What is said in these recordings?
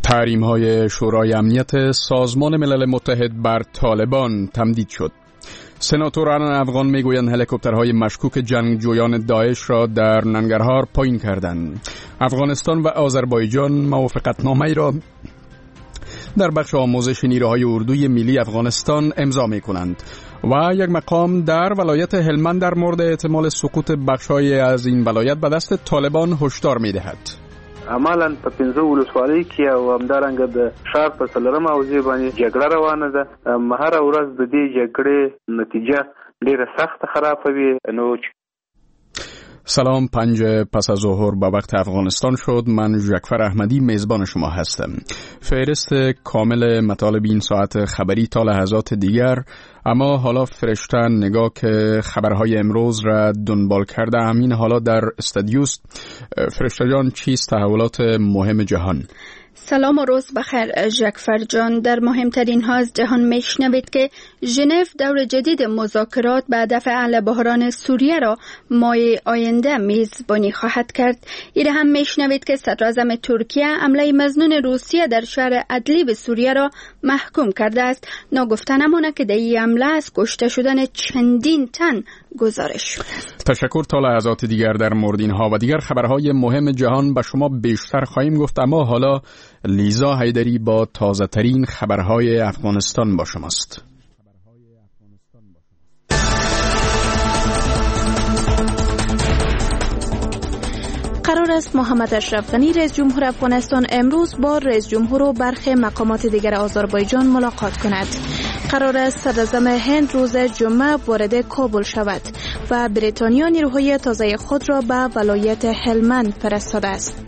تحریم‌های شورای امنیت سازمان ملل متحد بر طالبان تمدید شد. سناتوران افغان میگویند هلیکوپترهای مشکوک جنگجویان داعش را در ننگرهار پایین کردند. افغانستان و آذربایجان موافقتنامه‌ای را در بخش آموزش نیروهای اردوی ملی افغانستان امضا می‌کنند و یک مقام در ولایت هلمند در مورد احتمال سقوط بخش‌های از این ولایت به دست طالبان هشدار می‌دهد. عملاً په 15 ولسوالۍ کې او همدارنګه د ښار په 4 حوزې باندې جګړه روانه ده. هر ورځ د دې جګړې نتیجه ډیره سخت خرابه وي. نو سلام، 5 پس از ظهر به وقت افغانستان شد. من ژکفر احمدی میزبان شما هستم. فهرست کامل مطالب این ساعت خبری تا لحظات دیگر، اما حالا فرشتن نگاه که خبرهای امروز را دنبال کرده همین حالا در استودیوست. فرشته جان، چیست تحولات مهم جهان؟ سلام و روز بخیر ژکفر جان. در مهمترین ها از جهان میشنوید که ژنو دور جدید مذاکرات به هدف حل بحران سوریه را ماه آینده میزبانی خواهد کرد. این هم میشنوید که صدراعظم ترکیه حمله مظنون روسیه در شهر ادلیب سوریه را محکوم کرده است. ناگفته نمانده که در این حمله از کشته شدن چندین تن گزارش شده. تشکر. تا لحظات دیگر در مورد اینها و دیگر خبرهای مهم جهان به شما بیشتر خواهیم گفت، اما حالا لیزا حیدری با تازه ترین خبرهای افغانستان با شماست. قرار است محمد اشرف غنی رئیس جمهور افغانستان امروز با رئیس جمهور و برخی مقامات دیگر آذربایجان ملاقات کند. قرار است صدراعظم هند روز جمعه وارد کابل شود و بریتانیا نیروهای تازه خود را به ولایت هلمند فرستاده است.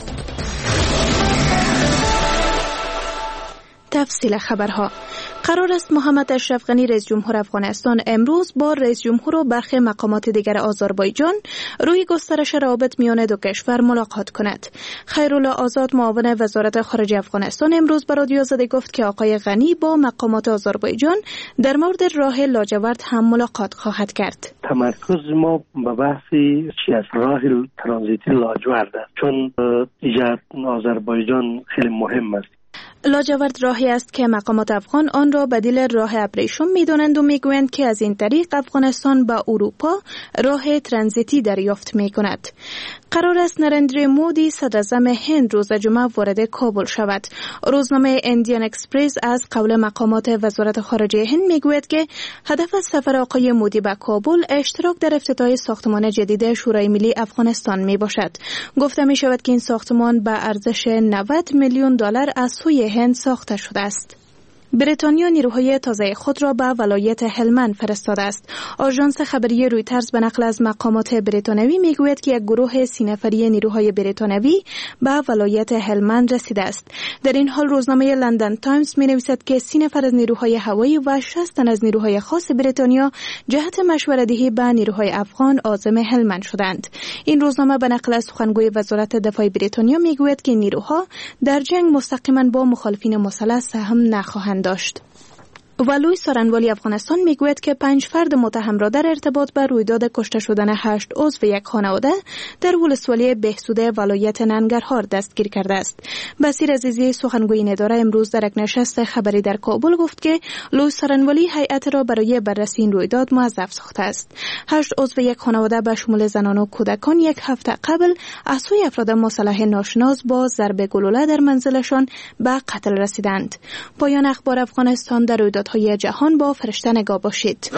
تفصیل خبرها. قرار است محمد اشرف غنی رئیس جمهور افغانستان امروز با رئیس جمهور و برخی مقامات دیگر آذربایجان روی گسترش روابط میان دو کشور ملاقات کند. خیرالله آزاد معاون وزارت خارجه افغانستان امروز به رادیو آزادی گفت که آقای غنی با مقامات آذربایجان در مورد راه لاجورد هم ملاقات خواهد کرد. تمرکز ما به بحثی چی از راه ترانزیتی لاجورد است، چون ایجاد آذربایجان خیلی مهم است. لاجورد راهی است که مقامات افغان آن را بدیل راه ابریشم می‌دانند و می‌گویند که از این طریق افغانستان به اروپا راه ترانزیتی دریافت می‌کند. قرار است نریندر مودی صدراعظم هند روز جمعه وارد کابل شود. روزنامه اندیان اکسپرس از قول مقامات وزارت خارجه هند می‌گوید که هدف از سفر آقای مودی به کابل اشتراک در افتتاح ساختمان جدید شورای ملی افغانستان میباشد. گفته می‌شود که این ساختمان به ارزش 90 میلیون دلار از سوی هند ساخته شده است. بریتانیا نیروهای تازه خود را به ولایت هلمند فرستاده است. آژانس خبری رویترز به نقل از مقامات بریتانیایی میگوید که یک گروه 30 نفری نیروهای بریتانیایی به ولایت هلمند رسیده است. در این حال روزنامه لندن تایمز مینویسد که 30 نفر از نیروهای هوایی و 60 تن از نیروهای خاص بریتانیا جهت مشوره‌دهی به نیروهای افغان عازم هلمند شدند. این روزنامه به نقل از سخنگوی وزارت دفاع بریتانیا میگوید که نیروها در جنگ مستقیما با مخالفین مسلح سهم نخواهند داشت. ولوی سارنوالی افغانستان میگوید که 5 فرد متهم را در ارتباط با رویداد کشته شدن 8 عضو یک خانواده در ولسوالی بهسوده ولایت ننگرهار دستگیر کرده است. بصیر عزیزی سخنگوی این اداره امروز در یک نشست خبری در کابل گفت که لوی سارنوالی هیئت را برای بررسی این رویداد موظف ساخته است. 8 عضو یک خانواده به شمول زنان و کودکان یک هفته قبل از سوی افراد مسلح ناشناس با ضرب گلوله در منزلشان به قتل رسیدند. پایان اخبار افغانستان. در رویدادهای جهان با فرشته نگاه باشید.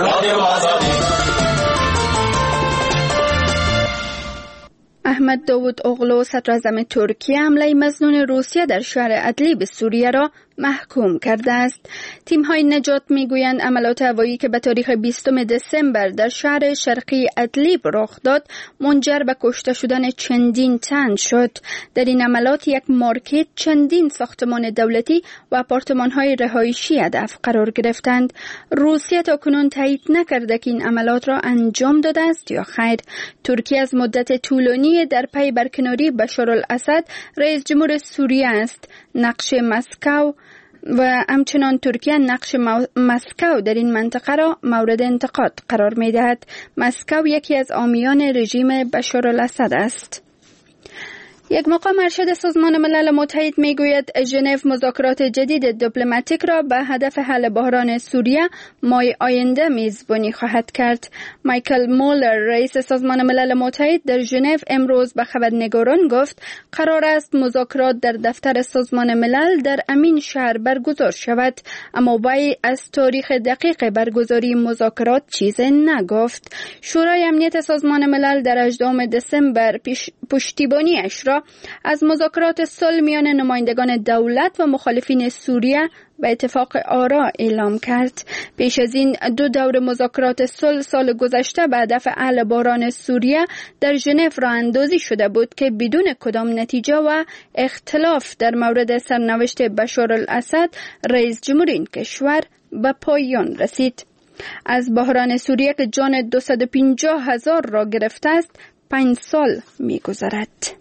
احمد داوود اوغلو صدراعظم ترکیه حمله مظنون روسیه در شهر ادلیب سوریه را محکوم کرده است. تیم‌های نجات می‌گویند عملیات هوایی که به تاریخ 20 دسامبر در شهر شرقی ادلیب رخ داد منجر به کشته شدن چندین تن شد. در این عملیات یک مارکت، چندین ساختمان دولتی و آپارتمان‌های رهایشی هدف قرار گرفتند. روسیه تاکنون تایید نکرده که این عملیات را انجام داده است یا خیر. ترکیه از مدت طولانی در پی برکناری بشارالاسد رئیس جمهور سوریه است. نقش مسکو و همچنان ترکیه نقش مسکو در این منطقه را مورد انتقاد قرار می دهد. مسکو یکی از حامیان رژیم بشارالاسد است. یک مقام ارشد سازمان ملل متحد میگوید ژنو مذاکرات جدید دیپلماتیک را به هدف حل بحران سوریه ماه آینده میزبانی خواهد کرد. مایکل مولر رئیس سازمان ملل متحد در ژنو امروز به خبرنگاران گفت قرار است مذاکرات در دفتر سازمان ملل در امین شهر برگزار شود، اما وی از تاریخ دقیق برگزاری مذاکرات چیزی نگفت. شورای امنیت سازمان ملل در 18 دسامبر پشتیبانیش را از مذاکرات صلح میان نمایندگان دولت و مخالفین سوریه به اتفاق آرا اعلام کرد. پیش از این 2 دور مذاکرات صلح سال گذشته به هدف حل بحران سوریه در ژنو راه اندازی شده بود که بدون کدام نتیجه و اختلاف در مورد سرنوشت بشار الاسد رئیس جمهور این کشور به پایان رسید. از بحران سوریه که جان 250,000 را گرفته است 5 سال می‌گذرد.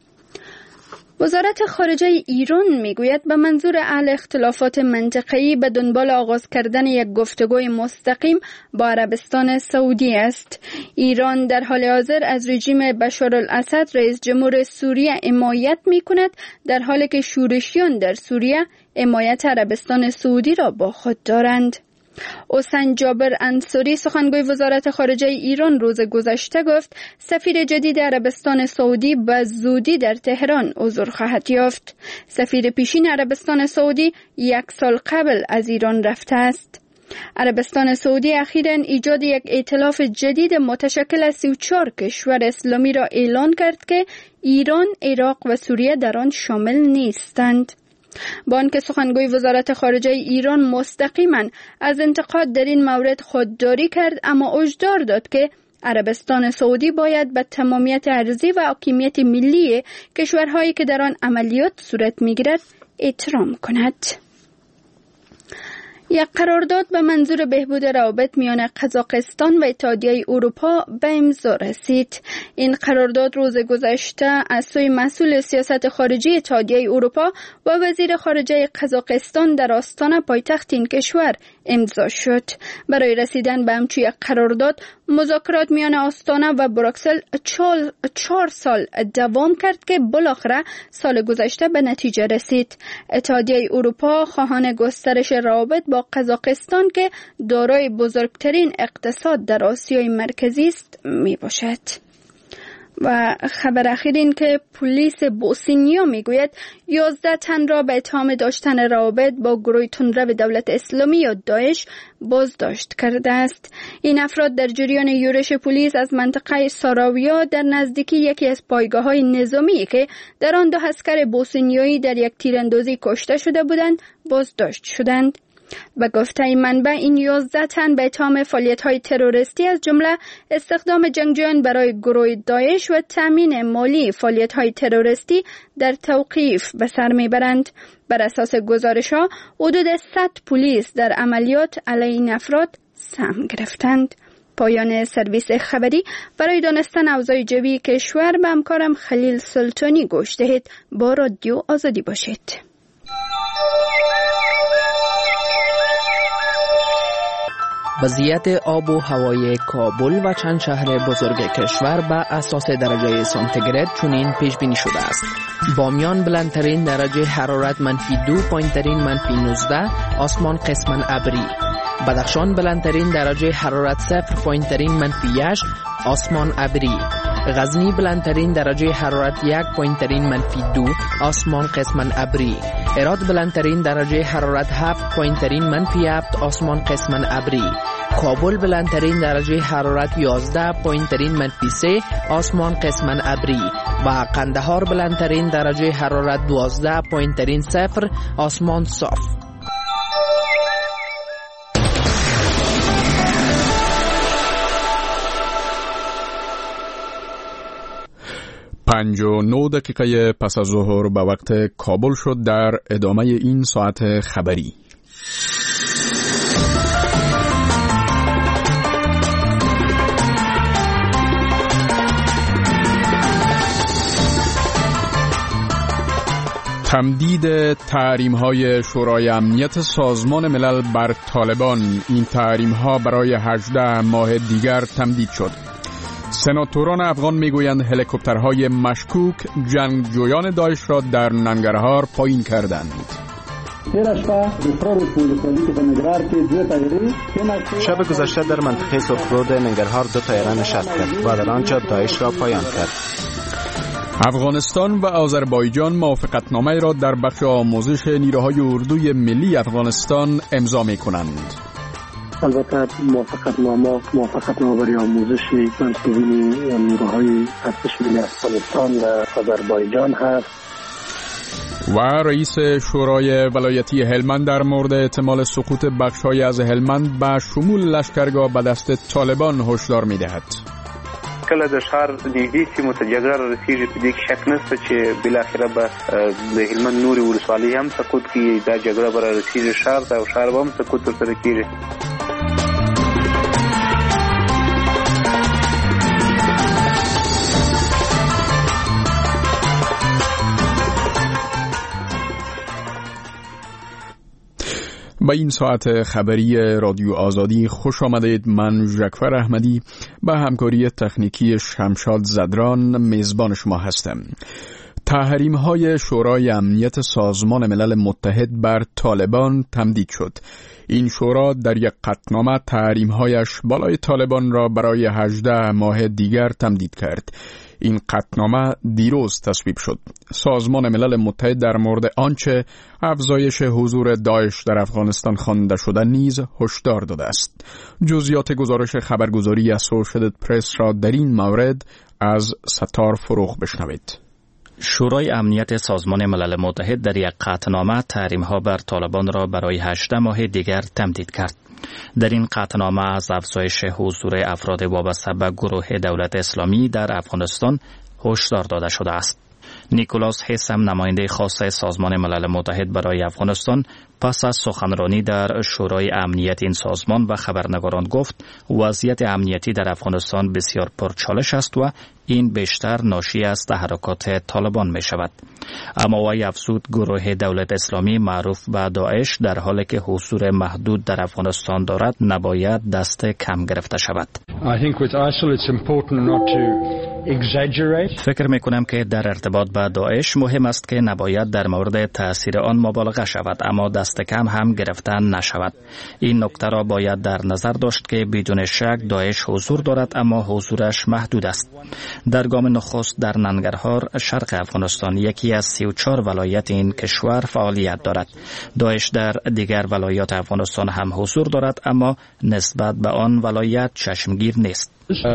وزارت خارجه ایران میگوید به منظور حل اختلافات منطقه‌ای به دنبال آغاز کردن یک گفتگوی مستقیم با عربستان سعودی است. ایران در حال حاضر از رژیم بشار الاسد رئیس جمهور سوریه حمایت میکند، در حالی که شورشیان در سوریه حمایت عربستان سعودی را با خود دارند. حسین جابر انصاری سخنگوی وزارت خارجه ایران روز گذشته گفت سفیر جدید عربستان سعودی به زودی در تهران حضور خواهد یافت. سفیر پیشین عربستان سعودی 1 سال قبل از ایران رفته است. عربستان سعودی اخیراً ایجاد یک ائتلاف جدید متشکل از 34 کشور اسلامی را اعلان کرد که ایران، عراق و سوریه در آن شامل نیستند. با آنکه سخنگوی وزارت خارجه ایران مستقیما از انتقاد در این مورد خودداری کرد، اما هشدار داد که عربستان سعودی باید به تمامیت ارضی و حاکمیت ملی کشورهایی که در آن عملیات صورت می‌گیرد احترام کند. یک قرارداد به منظور بهبود روابط میان قزاقستان و اتحادیه اروپا به امضا رسید. این قرارداد روز گذشته از سوی مسئول سیاست خارجی اتحادیه اروپا و وزیر خارجه قزاقستان در آستانه پایتخت این کشور امضا شد. برای رسیدن به همچون یک قرارداد مذاکرات میان آستانه و بروکسل 4 سال دوام کرد که بالاخره سال گذشته به نتیجه رسید. اتحادیه اروپا خواهان گسترش روابط با قزاقستان که دارای بزرگترین اقتصاد در آسیای مرکزی است می باشد. و خبر اخیر این که پلیس بوسنیا میگوید 11 تن را به اتهام داشتن روابط با گروه تندرو دولت اسلامی یا داعش بازداشت کرده است. این افراد در جریان یورش پلیس از منطقه ساراویا در نزدیکی یکی از پایگاه‌های نظامی که در آن 2 عسکر بوسنیایی در یک تیراندازی کشته شده بودند بازداشت شدند. به گفته منبع این 11 تن به اتهام فعالیت‌های تروریستی از جمله استخدام جنگجویان برای گروه داعش و تامین مالی فعالیت‌های تروریستی در توقیف به سر میبرند. بر اساس گزارش‌ها حدود 100 پلیس در عملیات علیه این افراد سهم گرفتند. پایان سرویس خبری. برای دانستن اوضاع جوی کشور به همکارم خلیل سلطانی گوش دهید. با رادیو آزادی باشید. وضعیت آب و هوای کابل و چند شهر بزرگ کشور به اساس درجه سانتیگراد چنین پیش بینی شده است. بامیان بلندترین درجه حرارت -2، پایینترین -19، آسمان قسماً ابری. بدخشان بلندترین درجه حرارت 0، پایینترین -8، آسمان ابری. غزنی بلندترین درجه حرارت 1، پایینترین -2، آسمان قسماً ابری. هرات بلندترین درجه حرارت 7، پایینترین -7، آسمان قسماً ابری. کابل بلندترین درجه حرارت 11، پایینترین -3، آسمان قسماً ابری. و قندهار بلندترین درجه حرارت 12، پایینترین 0، آسمان صاف. 59 دقیقه پس از ظهر به وقت کابل شد. در ادامه این ساعت خبری تمدید تحریم‌های شورای امنیت سازمان ملل بر طالبان. این تحریم‌ها برای 18 ماه دیگر تمدید شد. سناتوران افغان میگویند هلیکوپترهای مشکوک جنگجویان داعش را در ننگرهار پایین کردند. شب گذشته در منطقه سرخرود ننگرهار 2 طیاره نشست کرد و در آنجا داعش را پایان کرد. افغانستان و آذربایجان موافقتنامه را در بخش آموزش نیروهای اردوی ملی افغانستان امضا می‌کنند. البته موافقتنامه برای آموزش منصوبین نیروهای ارتش ملی افغانستان و آذربایجان هست. و رئیس شورای ولایتی هلمند در مورد احتمال سقوط بخش‌های از هلمند به شمول لشکرگاه به دست طالبان هشدار می‌دهد. کله د شهر نږدې سیمو ته جګړه رسیږي په دې کې شک نشته چې بالاخره به د هلمند نورې ولسوالۍ هم سقوط کیږي. دا جګړه به رسیږي شهر ته او شهر به هم سقوط ورسره کیږي. به این ساعت خبری رادیو آزادی خوش آمدید. من ژکفر احمدی با همکاری تکنیکی شمشاد زدران میزبان شما هستم. تحریم‌های شورای امنیت سازمان ملل متحد بر طالبان تمدید شد. این شورا در یک قطعنامه تحریم‌هایش بالای طالبان را برای 18 ماه دیگر تمدید کرد. این قطعنامه دیروز تصویب شد. سازمان ملل متحد در مورد آنچه افزایش حضور داعش در افغانستان خوانده شده نیز هشدار داده است. جزئیات گزارش خبرگزاری اسوشییتد پرس را در این مورد از ستار فروغ بشنوید. شورای امنیت سازمان ملل متحد در یک قطعنامه تحریم‌ها بر طالبان را برای 18 ماه دیگر تمدید کرد. در این قطعنامه از افزایش حضور افراد وابسته به گروه دولت اسلامی در افغانستان هشدار داده شده است. نیکولاس هیسم نماینده خاص سازمان ملل متحد برای افغانستان پس از سخنرانی در شورای امنیت این سازمان و خبرنگاران گفت وضعیت امنیتی در افغانستان بسیار پرچالش است و این بیشتر ناشی از تحرکات طالبان می شود. اما وی افزود گروه دولت اسلامی معروف به داعش در حالی که حضور محدود در افغانستان دارد نباید دست کم گرفته شود. فکر می کنم که در ارتباط با داعش مهم است که نباید در مورد تأثیر آن مبالغه شود اما دست کم هم گرفته نشود. این نکته را باید در نظر داشت که بدون شک داعش حضور دارد اما حضورش محدود است. در گام نخست در ننگرهار شرق افغانستان یکی از 34 ولایت این کشور فعالیت دارد. داعش در دیگر ولایات افغانستان هم حضور دارد اما نسبت به آن ولایت چشمگیر نیست.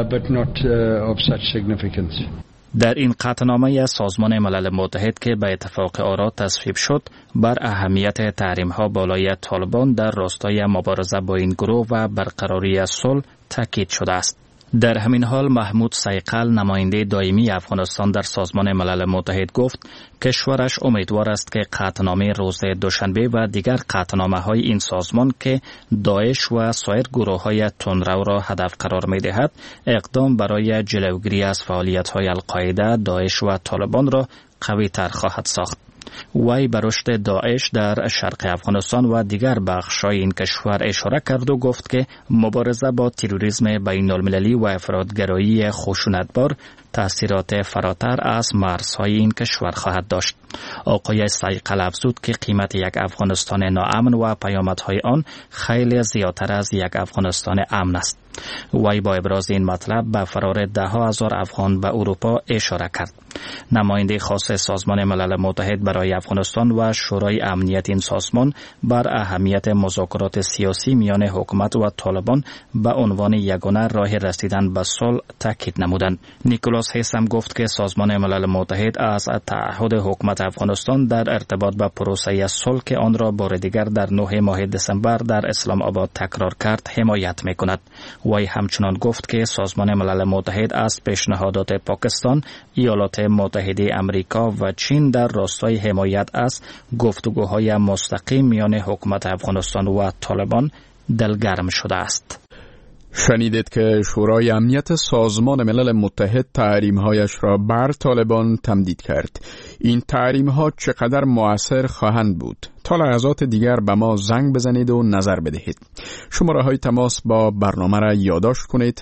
در این قطعنامه سازمان ملل متحد که به اتفاق آرا تصویب شد بر اهمیت تحریم‌ها بالای طالبان در راستای مبارزه با این گروه و برقراری صلح تاکید شده است. در همین حال محمود سیقل نماینده دائمی افغانستان در سازمان ملل متحد گفت کشورش امیدوار است که قطعنامه روز دوشنبه و دیگر قطعنامه‌های این سازمان که داعش و سایر گروه‌های تندرو را هدف قرار می‌دهد اقدام برای جلوگیری از فعالیت‌های القاعده، داعش و طالبان را قوی‌تر خواهد ساخت. وی به رشد داعش در شرق افغانستان و دیگر بخش‌های این کشور اشاره کرد و گفت که مبارزه با تروریسم بین‌المللی و افراط‌گرایی خشونتبار تأثیرات فراتر از مرزهای این کشور خواهد داشت. آقای سیقل افزود که قیمت یک افغانستان ناامن و پیامدهای آن خیلی زیادتر از یک افغانستان امن است. وی با ابراز این مطلب به فرار 10,000 افغان به اروپا اشاره کرد. نماینده خاص سازمان ملل متحد برای افغانستان و شورای امنیت این سازمان بر اهمیت مذاکرات سیاسی میان حکومت و طالبان به عنوان یگانه راه رسیدن به صلح تاکید نمودند. نیکولاس هیسم گفت که سازمان ملل متحد از تعهد حکومت افغانستان در ارتباط با پروسه صلح که آن را بار دیگر در 9 ماه دسامبر در اسلام آباد تکرار کرد حمایت می‌کند. وی همچنان گفت که سازمان ملل متحد از پیشنهادات پاکستان، ایالات متحده امریکا و چین در راستای حمایت از گفتگوهای مستقیم میان حکومت افغانستان و طالبان دلگرم شده است. شنیدید که شورای امنیت سازمان ملل متحد تحریم‌هایش را بر طالبان تمدید کرد. این تحریم‌ها چقدر مؤثر خواهند بود؟ تا لحظات دیگر به ما زنگ بزنید و نظر بدهید. شماره های تماس با برنامه را یادداشت کنید: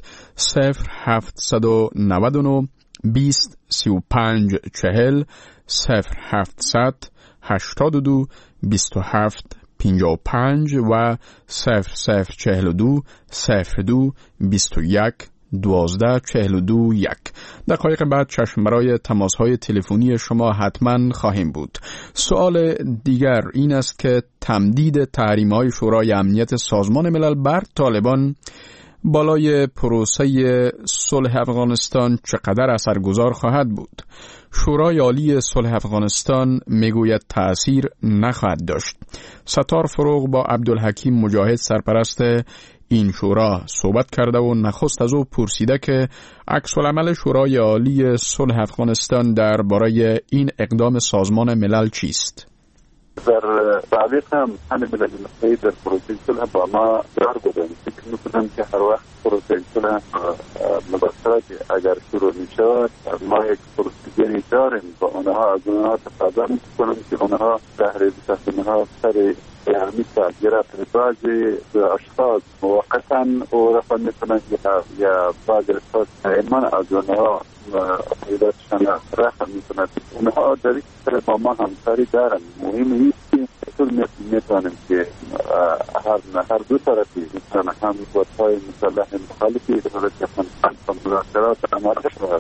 0799 20 35 40 0700 82 27 55 و 0042 02 21 12 42 1. دقایق بعد چشم برای تماس‌های تلفنی شما حتما خواهیم بود. سوال دیگر این است که تمدید تحریم‌های شورای امنیت سازمان ملل بر طالبان بالای پروسه صلح افغانستان چقدر اثرگذار خواهد بود؟ شورای عالی صلح افغانستان میگوید تأثیر نخواهد داشت. ستار فروغ با عبدالحکیم مجاهد سرپرست این شورا صحبت کرده و نخست از او پرسیده که عکس العمل شورای عالی صلح افغانستان درباره این اقدام سازمان ملل چیست؟ در سابق هم همین ملل متحد در پروسه صلح با ما قرار بودند. فکر می‌کنم که هر وقت پروسه صلح مباشرت اگر شروع می‌شود ما یک پروسیجری داریم با آنها، از آنها تقاضا می‌کنیم که آنها تحریر تصمیم‌ها سر میشه گرفت بعضی اشخاص موقتا و رفع میکنند یا بعضی اشخاص ایمان از اونها قیداتشان رفع میکنند. اونها در این سر با ما همکاری دارن. مهم نیست که چطور میتونیم که هر دو طرفی میتونن هم قوت‌های مسلح مخالفی دولت افغانستان مذاکرات آماده شود.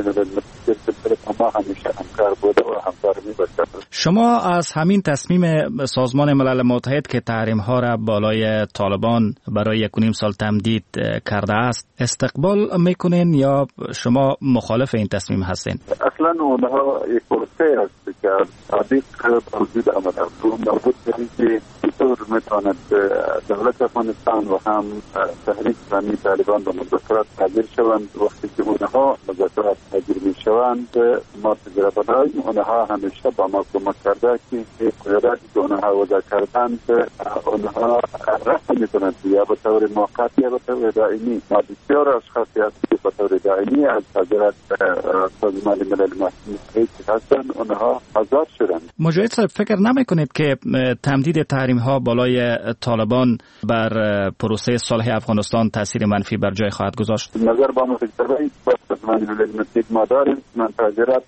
ما همیشه همکار بوده و همکار میباشد. شما از همین تصمیم سازمان ملل متحد که تحریم‌ها را بالای طالبان برای 1.5 سال تمدید کرده است استقبال میکنین یا شما مخالف این تصمیم هستین؟ اصلا اونها یک پروسه است که صادق وجود آمده. نبود که چطور میتواند دولت افغانستان و هم تحریک اسلامی طالبان به مذاکرات حاضر شوند. وقتی که اونها مذاکرات حاضر میشوند ما تجربه داریم. اونها همیشه با ما کمک کرده که قیاداتی که اونها وضع کردند اونها رفع میکنند یا به طور موقت یا به طور دائمی. ما بسیار اشخاصی هستیم که به طور دائمی از حضرت سازمان ملل متحد هستند اونها آزاد شدند. مجاهد صاحب فکر نمیکنید که تمدید تحریم ها بالای طالبان بر پروسه صلح افغانستان تاثیر منفی بر جای خواهد گذاشت؟ نظر با مفکرهای سازمان ملل متحد ما داریم. منتظرات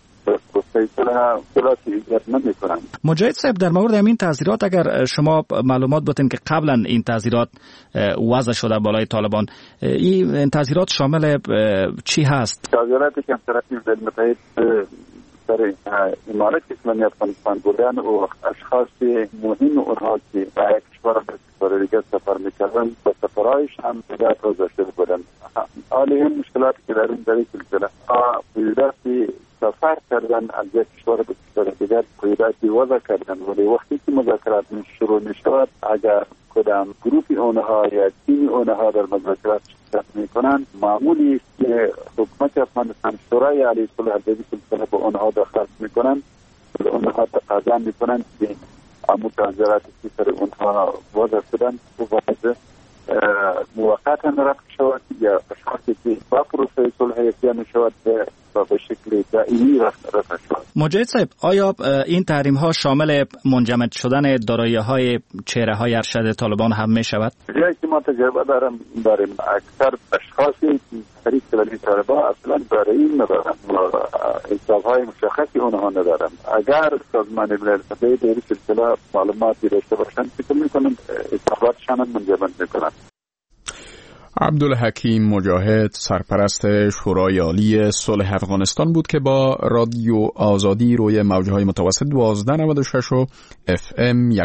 مجاهد صاحب در مورد این تعزیرات اگر شما معلومات بتین که قبلا این تعزیرات وضع شده بالای طالبان، این تعزیرات شامل چی هست؟ تعزیراتی که طرف ملل متحد در امارت اسلامی افغانستان بودن و اشخاص مهم اونها که به کشور به دیگر سفر میکردن و سفرهایش هم دیگر وضع شده بودن. حالی هم مشکلاتی که داریم در این سلسله قیوداتی سفر کردن از یک کشور به کشور دیگر قیوداتی وضع کردن، ولی وقتی که مذاکرات شروع میشود اگر کدام گروپی اونها یا تیمی اونها در مذاکرات شرکت میکنن معمولی است که حکومت افغانستان شورای عالی صلح در این سلسله به اونها دخالت میکنن و اونها تقاضا میکنن که متنظراتی که سر اونها وضع شدن و موقتا رفع شود یا اشخاصی که با پروسه صلح یکیان میشود به شکل دائمی رفع شود. مجاهد صاحب آیا این تحریم ها شامل منجمد شدن دارایی های چهره های ارشد طالبان هم می شود؟ جایی که ما تجربه داریم اکثر اشخاصی تحریک اسلامی طالبان اصلا دارایی ندارند و حساب های مشخصی اونها ندارند. اگر سازمان ملل متحد در این سلسله معلوماتی داشته باشند فکر میکنم حساباتشان منجمد میکنند. عبدالحکیم مجاهد سرپرست شورای عالی صلح افغانستان بود که با رادیو آزادی روی موجهای متوسط 1296 و FM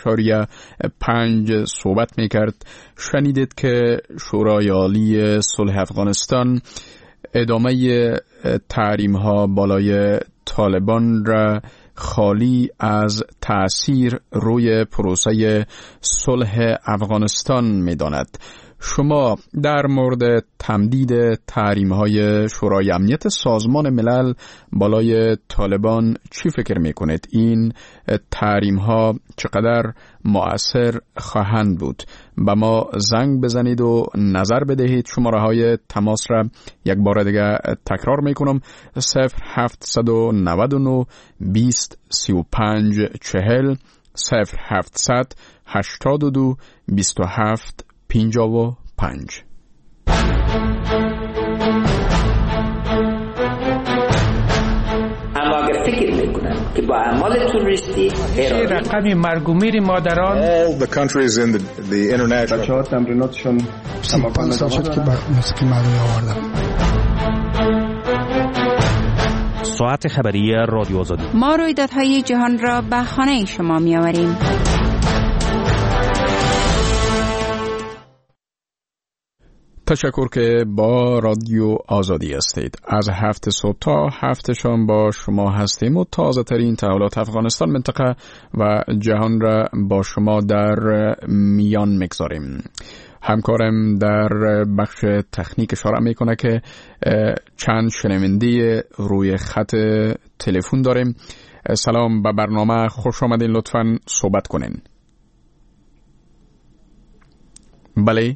100.5 صحبت میکرد. شنیدید که شورای عالی صلح افغانستان ادامه تحریم ها بالای طالبان را خالی از تأثیر روی پروسه صلح افغانستان می‌داند. شما در مورد تمدید تحریم‌های شورای امنیت سازمان ملل بالای طالبان چی فکر می‌کنید؟ این تحریم‌ها چقدر مؤثر خواهند بود؟ با ما زنگ بزنید و نظر بدهید. شماره‌های تماس را یک بار دیگه تکرار می‌کنم: 0799 20 35 40 0700 82 27 55. اما اگر فکر میکنن که با اعمال تروریستی رقم مرگ و میر مادران all the countries in the international بچه‌ها تمریناتشون تمام شد که موسیقی مردمی آوردم. ساعت خبری رادیو آزادی. ما رویدادهای جهان را به خانه شما می آوریم. تشکر که با رادیو آزادی هستید. از 7 صبح تا 7 شام با شما هستیم و تازه ترین تحولات افغانستان، منطقه و جهان را با شما در میان میگذاریم. همکارم در بخش تکنیک اشاره میکنه که چند شنونده روی خط تلفن داریم. سلام، به برنامه خوش آمدین، لطفاً صحبت کنین. بله،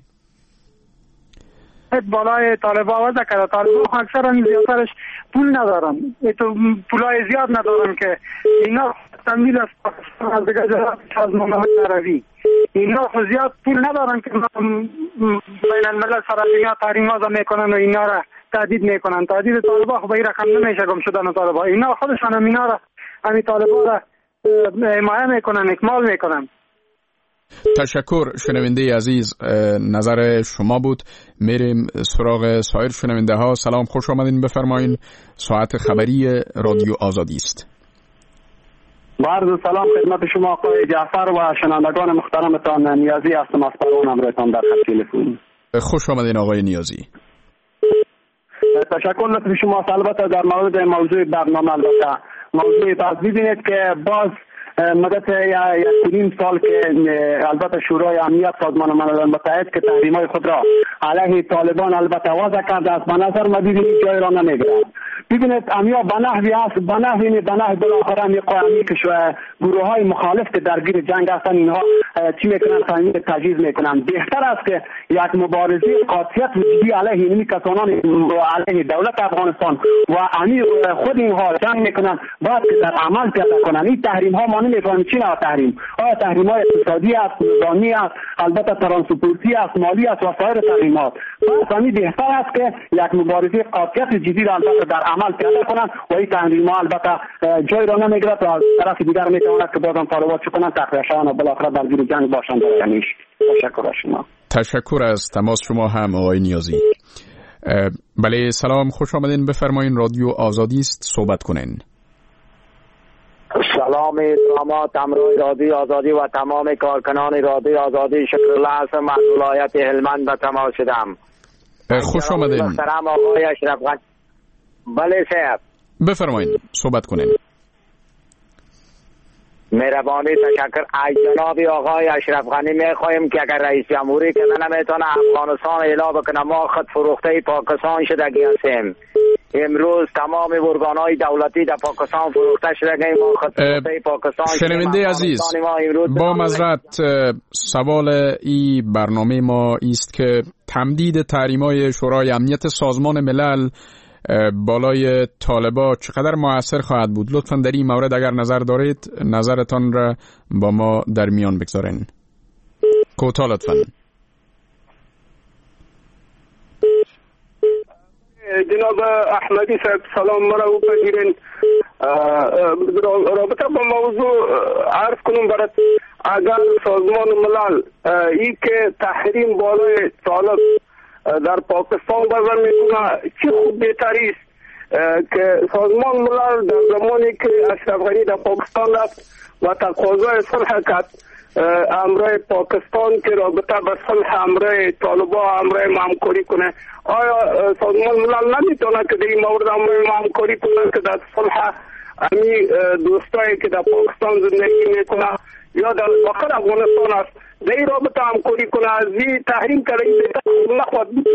بالای طالبا وضع کرده. طالبا اکثرا زیادترش پول ندارن، تو پولای زیاد ندارن که اینا تمویل از پاکستان از دیگه جهات از مملکت عربی اینا زیاد پول ندارن که بین الملل سر اینا تحریم وضع میکنن و اینا را تهدید میکنن. تهدید طالبا خب این رقم نمیشه گم شدن طالبا. اینا خودشان هم اینا را همین طالبا را حمایت میکنن، اکمال میکنن. تشکر شنونده عزیز، نظر شما بود. میریم سراغ سایر شنونده ها. سلام، خوش آمدین، بفرمایین. ساعت خبری رادیو آزادی است. با عرض سلام خدمت شما آقای جعفر و شنوندگان محترمتان. نیازی هستم از پروان امروزتان در خط تلفن. خوش آمدین آقای نیازی. تشکر لطف شما. البته در مورد موضوع برنامه، البته موضوع باز ببینید که باز مدت یک سال که البته شورای امنیت سازمان ملل متحد که تحریم‌های خود را علیه طالبان البته وضع کرده است، به نظر ما ببینید جای را نمیگیرد. ببینید امیا به نحوی است، به نحوی بالاخره میقامی که گروه‌های مخالف که درگیر جنگ هستند اینها چی میکنن؟ تجهیز میکنن. بهتر است که یک مبارزه قاطعیت و جدی علیه این کسانان علیه دولت افغانستان و امیر خود اینها جنگ میکنن، بعد که در عمل پیاده کنن. این تحریم ها ما نمیفهمیم چی نوع تحریم. آیا تحریم های اقتصادی است، نظامی است، البته ترانسپورتی است، مالی است و سایر تحریمات. پس همین بهتر است که یک مبارزه قاطعیت جدی را البته در عمل پیاده کنن و این تحریم ها البته جای را نمیگیرد و از طرف دیگر میتواند که بازم طالبات کنند تخلیه شوند و بالاخره درگیر جنگ باشند. تشکر از شما. تشکر از تماس شما هم آقای نیازی. بله، سلام، خوش آمدین، بفرمایین. رادیو آزادی است، صحبت کنین. سلام ادامات امروز رادیو آزادی و تمام کارکنان رادیو آزادی. شکرالله هستم از ولایت هلمند به تماس شدم. خوش آمدین. محترم آقای اشرف غنی. بله صاحب، بفرمایین، صحبت کنین. مهربانی، تشکر. از جناب آقای اشرف غنی میخواهیم که اگر رئیس جمهوری که نمیتونه افغانستان اعلام بکنه ما خود فروخته پاکستان شدگی هستیم. امروز تمام ارگان‌های دولتی در پاکستان فروخته شدگی، ما خود فروخته پاکستان. شنونده عزیز، با معذرت سوال این برنامه ما است که تمدید تحریم‌های شورای امنیت سازمان ملل بالای طالبا چقدر مؤثر خواهد بود؟ لطفاً در این مورد اگر نظر دارید نظرتان را با ما در میان بگذارین. کوتاه لطفاً. جناب احمدی صاحب سلام مرا بپذیرین. رابطه با موضوع عرض کنم برات. اگر سازمان ملل ای که تحریم بالای طالب در پاکستان وضع میکنه چی خوب بهتری است که سازمان ملل در زمانی که اشرف غنی در پاکستان رفت و تقاضای صلح کرد امرای پاکستان که رابطه به صلح امرای طالبا امرای همکاری کنه، آیا سازمان ملل نمیتونه که در این مورد امرای همکاری کنه که در صلح امی دوستایی که در پاکستان زندگی میکنه یا در داخل افغانستان است در این رابطه همکاری کنه؟ از این تحریم کرده این بهتر نخواهد بود؟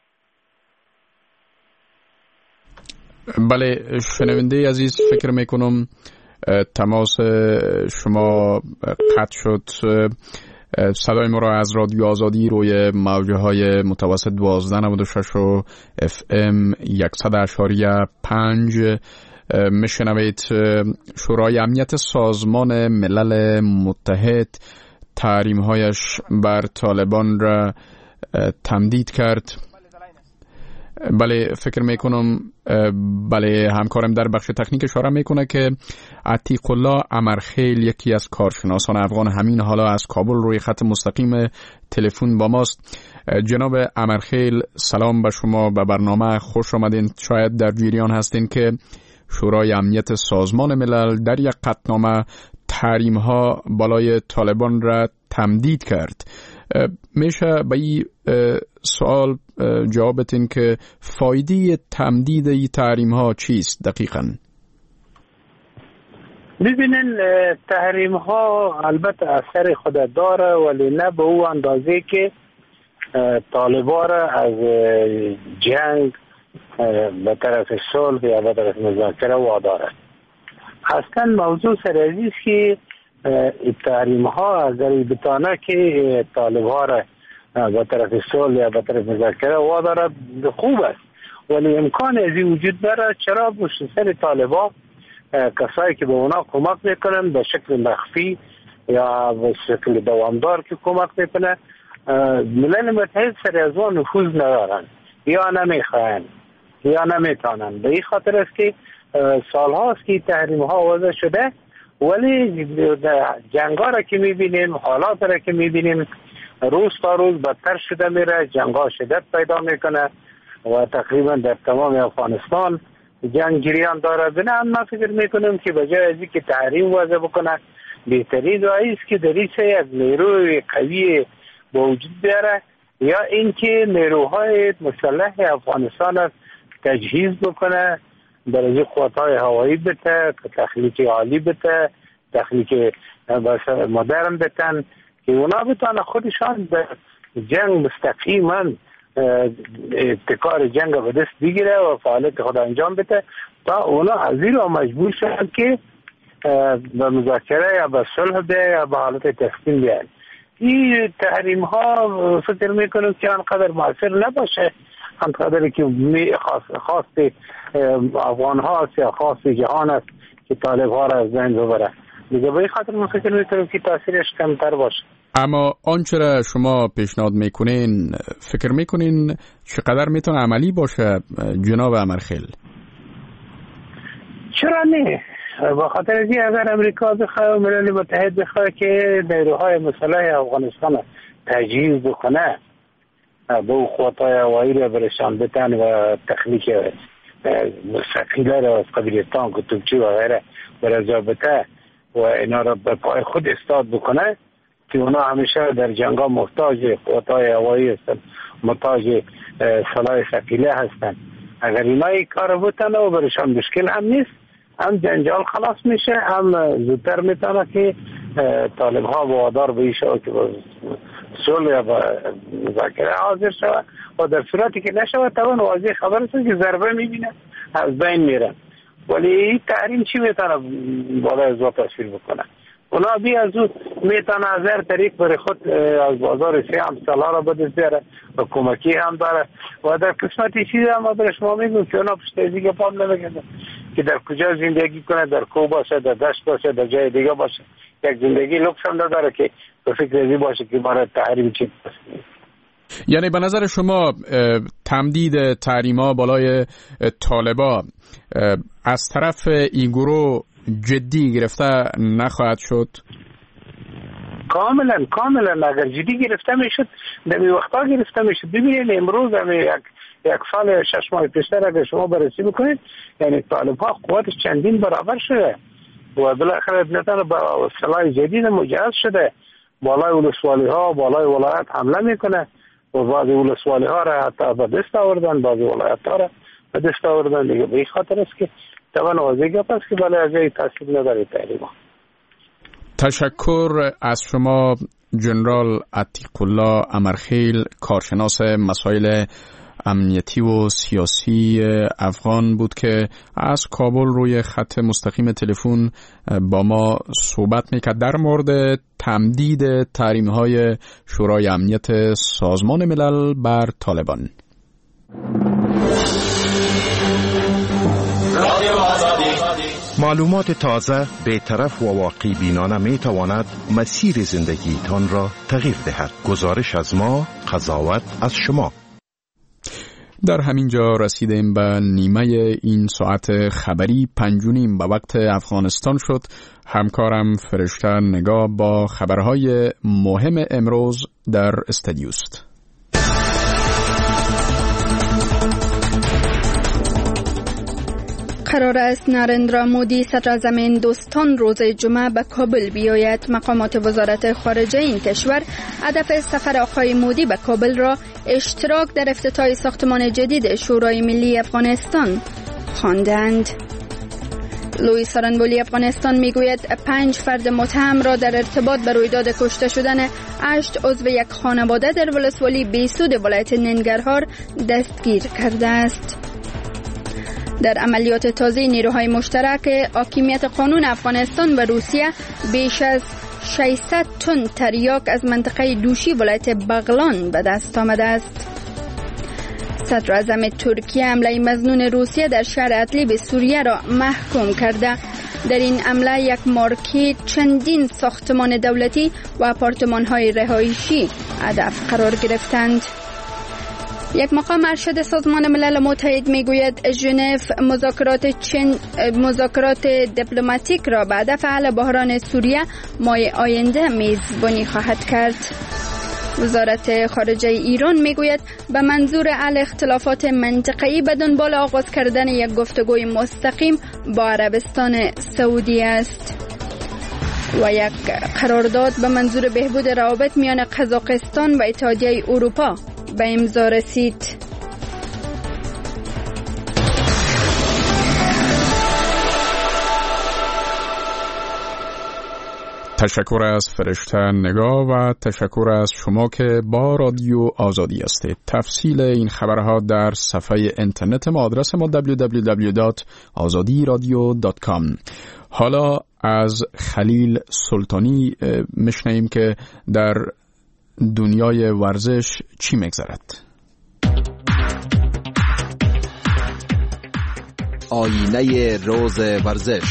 بله شنونده عزیز، فکر میکنم تماس شما قطع شد. صدای ما را از رادیو آزادی روی موجه های متوسط 1296 و FM 100.5 میشنوید شورای امنیت سازمان ملل متحد تحریم‌هایش بر طالبان را تمدید کرد. بله، فکر میکنم بله همکارم در بخش تکنیک اشاره میکنه که عتیق الله امرخیل یکی از کارشناسان افغان همین حالا از کابل روی خط مستقیم تلفن با ماست. جناب امرخیل، سلام به شما، به برنامه خوش آمدین. شاید در جریان هستین که شورای امنیت سازمان ملل در یک قطعنامه تحریم ها بالای طالبان را تمدید کرد. میشه به این سوال جواب بدین که فایده تمدید این تحریم ها چیست دقیقاً؟ ببینن تحریم ها البته اثر خود داره، ولی نه به او اندازه که طالبان را از جنگ به طرف صلح یا به طرف مذاکره وادارد. اصلا موضوع سرازی است که تحریم ها از در بتانه که طالبان را به طرف صلح یا به طرف مذاکره وادارد خوب است، ولی امکان ازی وجود داره. چرا سر طالبان کسایی که به اونا کمک میکنن به شکل مخفی یا به شکل دوامدار که کمک میکنه، ملل متحد سر از آن نفوذ ندارن یا نمیخواهند یا نمیتونن. به این خاطر است که سال هاست که تحریم ها وضع شده، ولی جنگا را که میبینیم، حالات را که میبینیم روز تا روز بدتر شده میره، جنگا شدت پیدا میکنه و تقریبا در تمام افغانستان جنگ جریان داره. بنا من فکر میکنم که بجای ازی که تحریم وضع بکنه، بهترین راه است که در این یک نیروی قوی با وجود بیاره، یا اینکه نیروهای مسلح افغانستان تجهیز بکنه، درجه قوت‌های هوایی بده، تخلیق عالی بده، تخلیق مدرن بتن که اونا بتونه خودشان به جنگ مستقیما ابتکار جنگ به دست بگیره و فعالیت خود انجام بده تا اونا از این را مجبور شدن که به مذاکره یا به صلح بیاید یا به حالت تسکین بیاید. این تحریم ها فکر میکنم که آنقدر مؤثر نباشه، آنقدر که خاص افغان هاست یا خاص جهان است که طالب ها را از بین ببره. دیگه به این خاطر من فکر میکنم که تاثیرش کمتر باشه. اما آنچه را شما پیشنهاد میکنین فکر میکنین چقدر میتونه عملی باشه جناب امرخیل؟ چرا نه؟ با خاطر اینکه اگر امریکا بخواد و ملل متحد بخواد که نیروهای مسلح افغانستان تجهیز بکنه، به او قوت‌های هوایی را برشان بتن و تخلیق مستقیله را از قبیل تانک و توپچی و غیره برجا بته و اینا را به پای خود استاد بکنه که اونا همیشه در جنگا محتاج قوت‌های هوایی هستن، محتاج سلاح ثقیله هستن. اگر اینا این کار بتن و برشان مشکل هم نیست، هم جنجال خلاص میشه، هم زودتر میتونه که طالب ها وادار به ایشا که صلح یا مذاکره حاضر شود و در صورتی که نشود طبعا واضح خبر است که ضربه میبینه از بین میرن. ولی این تحریم چی میتونه بالای از تصویر بکنه؟ اونا بی از اون میتونه از هر طریق برای خود از بازار سیام سلا را بدست بیاره و کمکی هم داره و در قسمتی چیز هم در شما میگم که اونا پشت دیگه پام نمیگنده که در کجا زندگی کنه، در کو باشه، در دشت باشه، در جای دیگه باشه. یک زندگی لکس هم نداره که به فکر ازی باشه که برای تحریم چی باشه. یعنی به نظر شما تمدید تحریم‌ها بالای طالبا از طرف این گروه جدی گرفته نخواهد شد؟ کاملا اگر جدی گرفته میشد در این وقتا گرفته میشد. ببینید امروز یک سال 6 ماه پیشتر اگر شما بررسی بکنید، یعنی طالب‌ها قوتش چندین برابر شده و بالاخره نتونه با سلاح جدید مجهز شده، بالای ولسوالی‌ها بالای ولایت حمله میکنه و بعضی ولسوالی‌ها را حتی به دست آوردن، بعضی ولایت‌ها را به دست آوردن. دیگه به این خاطر است که طبعا واضح گپ است که بالای از جای تاثیر نداره تحریم. تشکر از شما جنرال عتیق الله امرخیل، کارشناس مسائل امنیتی و سیاسی افغان بود که از کابل روی خط مستقیم تلفن با ما صحبت میکرد در مورد تمدید تحریم‌های شورای امنیت سازمان ملل بر طالبان. رادیو آزادی معلومات تازه بی‌طرف و واقعی بینانه می تواند مسیر زندگیتان را تغییر دهد. گزارش از ما، قضاوت از شما. در همین جا رسیدیم به نیمه این ساعت خبری 5:30 به وقت افغانستان شد. همکارم فرشته نگاه با خبرهای مهم امروز در استودیوست. قرار است نریندرا مودی صدراعظم هندوستان روز جمعه به کابل بیاید. مقامات وزارت خارجه این کشور هدف سفر آقای مودی به کابل را اشتراک در افتتاح ساختمان جدید شورای ملی افغانستان خواندند. لوی سارنبولی افغانستان میگوید 5 فرد متهم را در ارتباط به رویداد کشته شدن 8 عضو یک خانواده در ولسوالی بیسود ولایت ننگرهار دستگیر کرده است. در عملیات تازه نیروهای مشترک حاکمیت قانون افغانستان و روسیه بیش از 600 تن تریاک از منطقه دوشی ولایت بغلان به دست آمده است. صدراعظم ترکیه حمله مظنون روسیه در شهر ادلیب سوریه را محکوم کرده. در این حمله یک مارکت، چندین ساختمان دولتی و آپارتمان‌های رهایشی هدف قرار گرفتند. یک مقام ارشد سازمان ملل متحد میگوید ژنو مذاکرات دیپلماتیک را به هدف حل بحران سوریه ماه آینده میزبانی خواهد کرد. وزارت خارجه ایران میگوید به منظور حل اختلافات منطقه‌ای به دنبال آغاز کردن یک گفتگوی مستقیم با عربستان سعودی است و یک قرارداد به منظور بهبود روابط میان قزاقستان و اتحادیه اروپا به امضا رسید. تشکر از فرشته نگاه و تشکر از شما که با رادیو آزادی هستید. تفصیل این خبرها در صفحه اینترنت ما، آدرس ما www.azadiradio.com. حالا از خلیل سلطانی میشنویم که در دنیای ورزش چی میگذرد. آینه روز ورزش.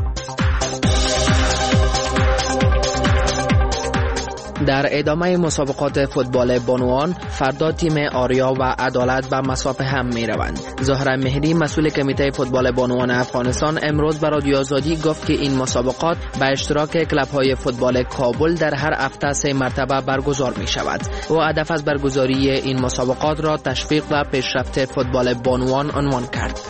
در ادامه مسابقات فوتبال بانوان، فردا تیم آریا و عدالت به مسافه هم می روند. زهره مهدی مسئول کمیته فوتبال بانوان افغانستان امروز به رادیو آزادی گفت که این مسابقات به اشتراک کلب‌های فوتبال کابل در هر هفته 3 مرتبه برگزار می شود. او هدف از برگزاری این مسابقات را تشویق و پیشرفت فوتبال بانوان عنوان کرد.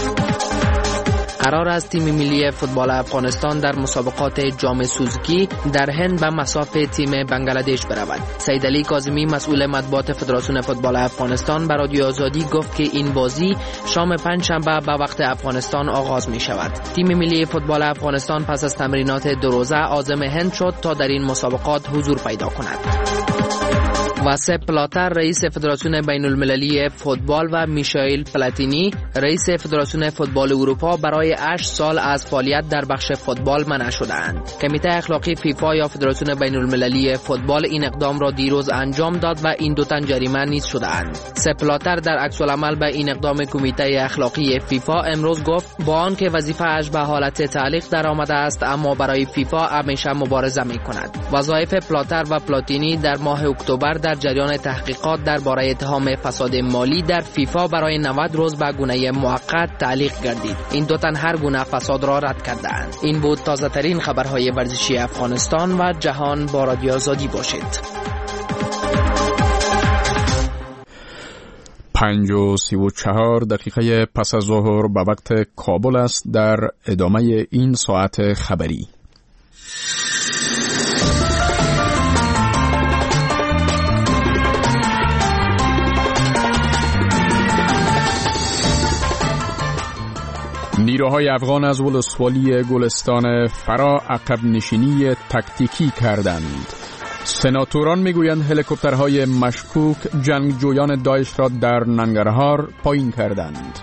قرار است تیم ملی فوتبال افغانستان در مسابقات جام سوزوکی در هند به مسافه تیم بنگلادش برود. سید علی کاظمی مسئول مطبوعات فدراسیون فوتبال افغانستان به رادیو آزادی گفت که این بازی شام 5 شنبه به وقت افغانستان آغاز می شود. تیم ملی فوتبال افغانستان پس از تمرینات 2 روزه عازم هند شد تا در این مسابقات حضور پیدا کند. و سپ بلاتر رئیس فدراسیون بین المللی فوتبال و میشائیل پلاتینی رئیس فدراسیون فوتبال اروپا برای 8 سال از فعالیت در بخش فوتبال منع شدند. کمیته اخلاقی فیفا یا فدراسیون بین المللی فوتبال این اقدام را دیروز انجام داد و این 2 تن جریمه نیز شدند. سپ بلاتر در عکس العمل به این اقدام کمیته اخلاقی فیفا امروز گفت با آنکه وظیفه‌اش به حالت تعلیق درآمده است اما برای فیفا همیشه مبارزه می‌کند. وظایف بلاتر و پلاتینی در ماه اکتبر در جریان تحقیقات درباره اتهام فساد مالی در فیفا برای 90 روز به گونه موقت تعلیق گردید. این 2 تن هر گونه فساد را رد کردند. این بود تازه ترین خبرهای ورزشی افغانستان و جهان. با رادیو آزادی باشید. 5:34 پس از ظهر به وقت کابل است. در ادامه این ساعت خبری نیروهای افغان از ولسوالی گلستان فرا عقب نشینی تاکتیکی کردند. سناتوران میگویند هلیکوپترهای مشکوک جنگجویان داعش را در ننگرهار پایین کردند.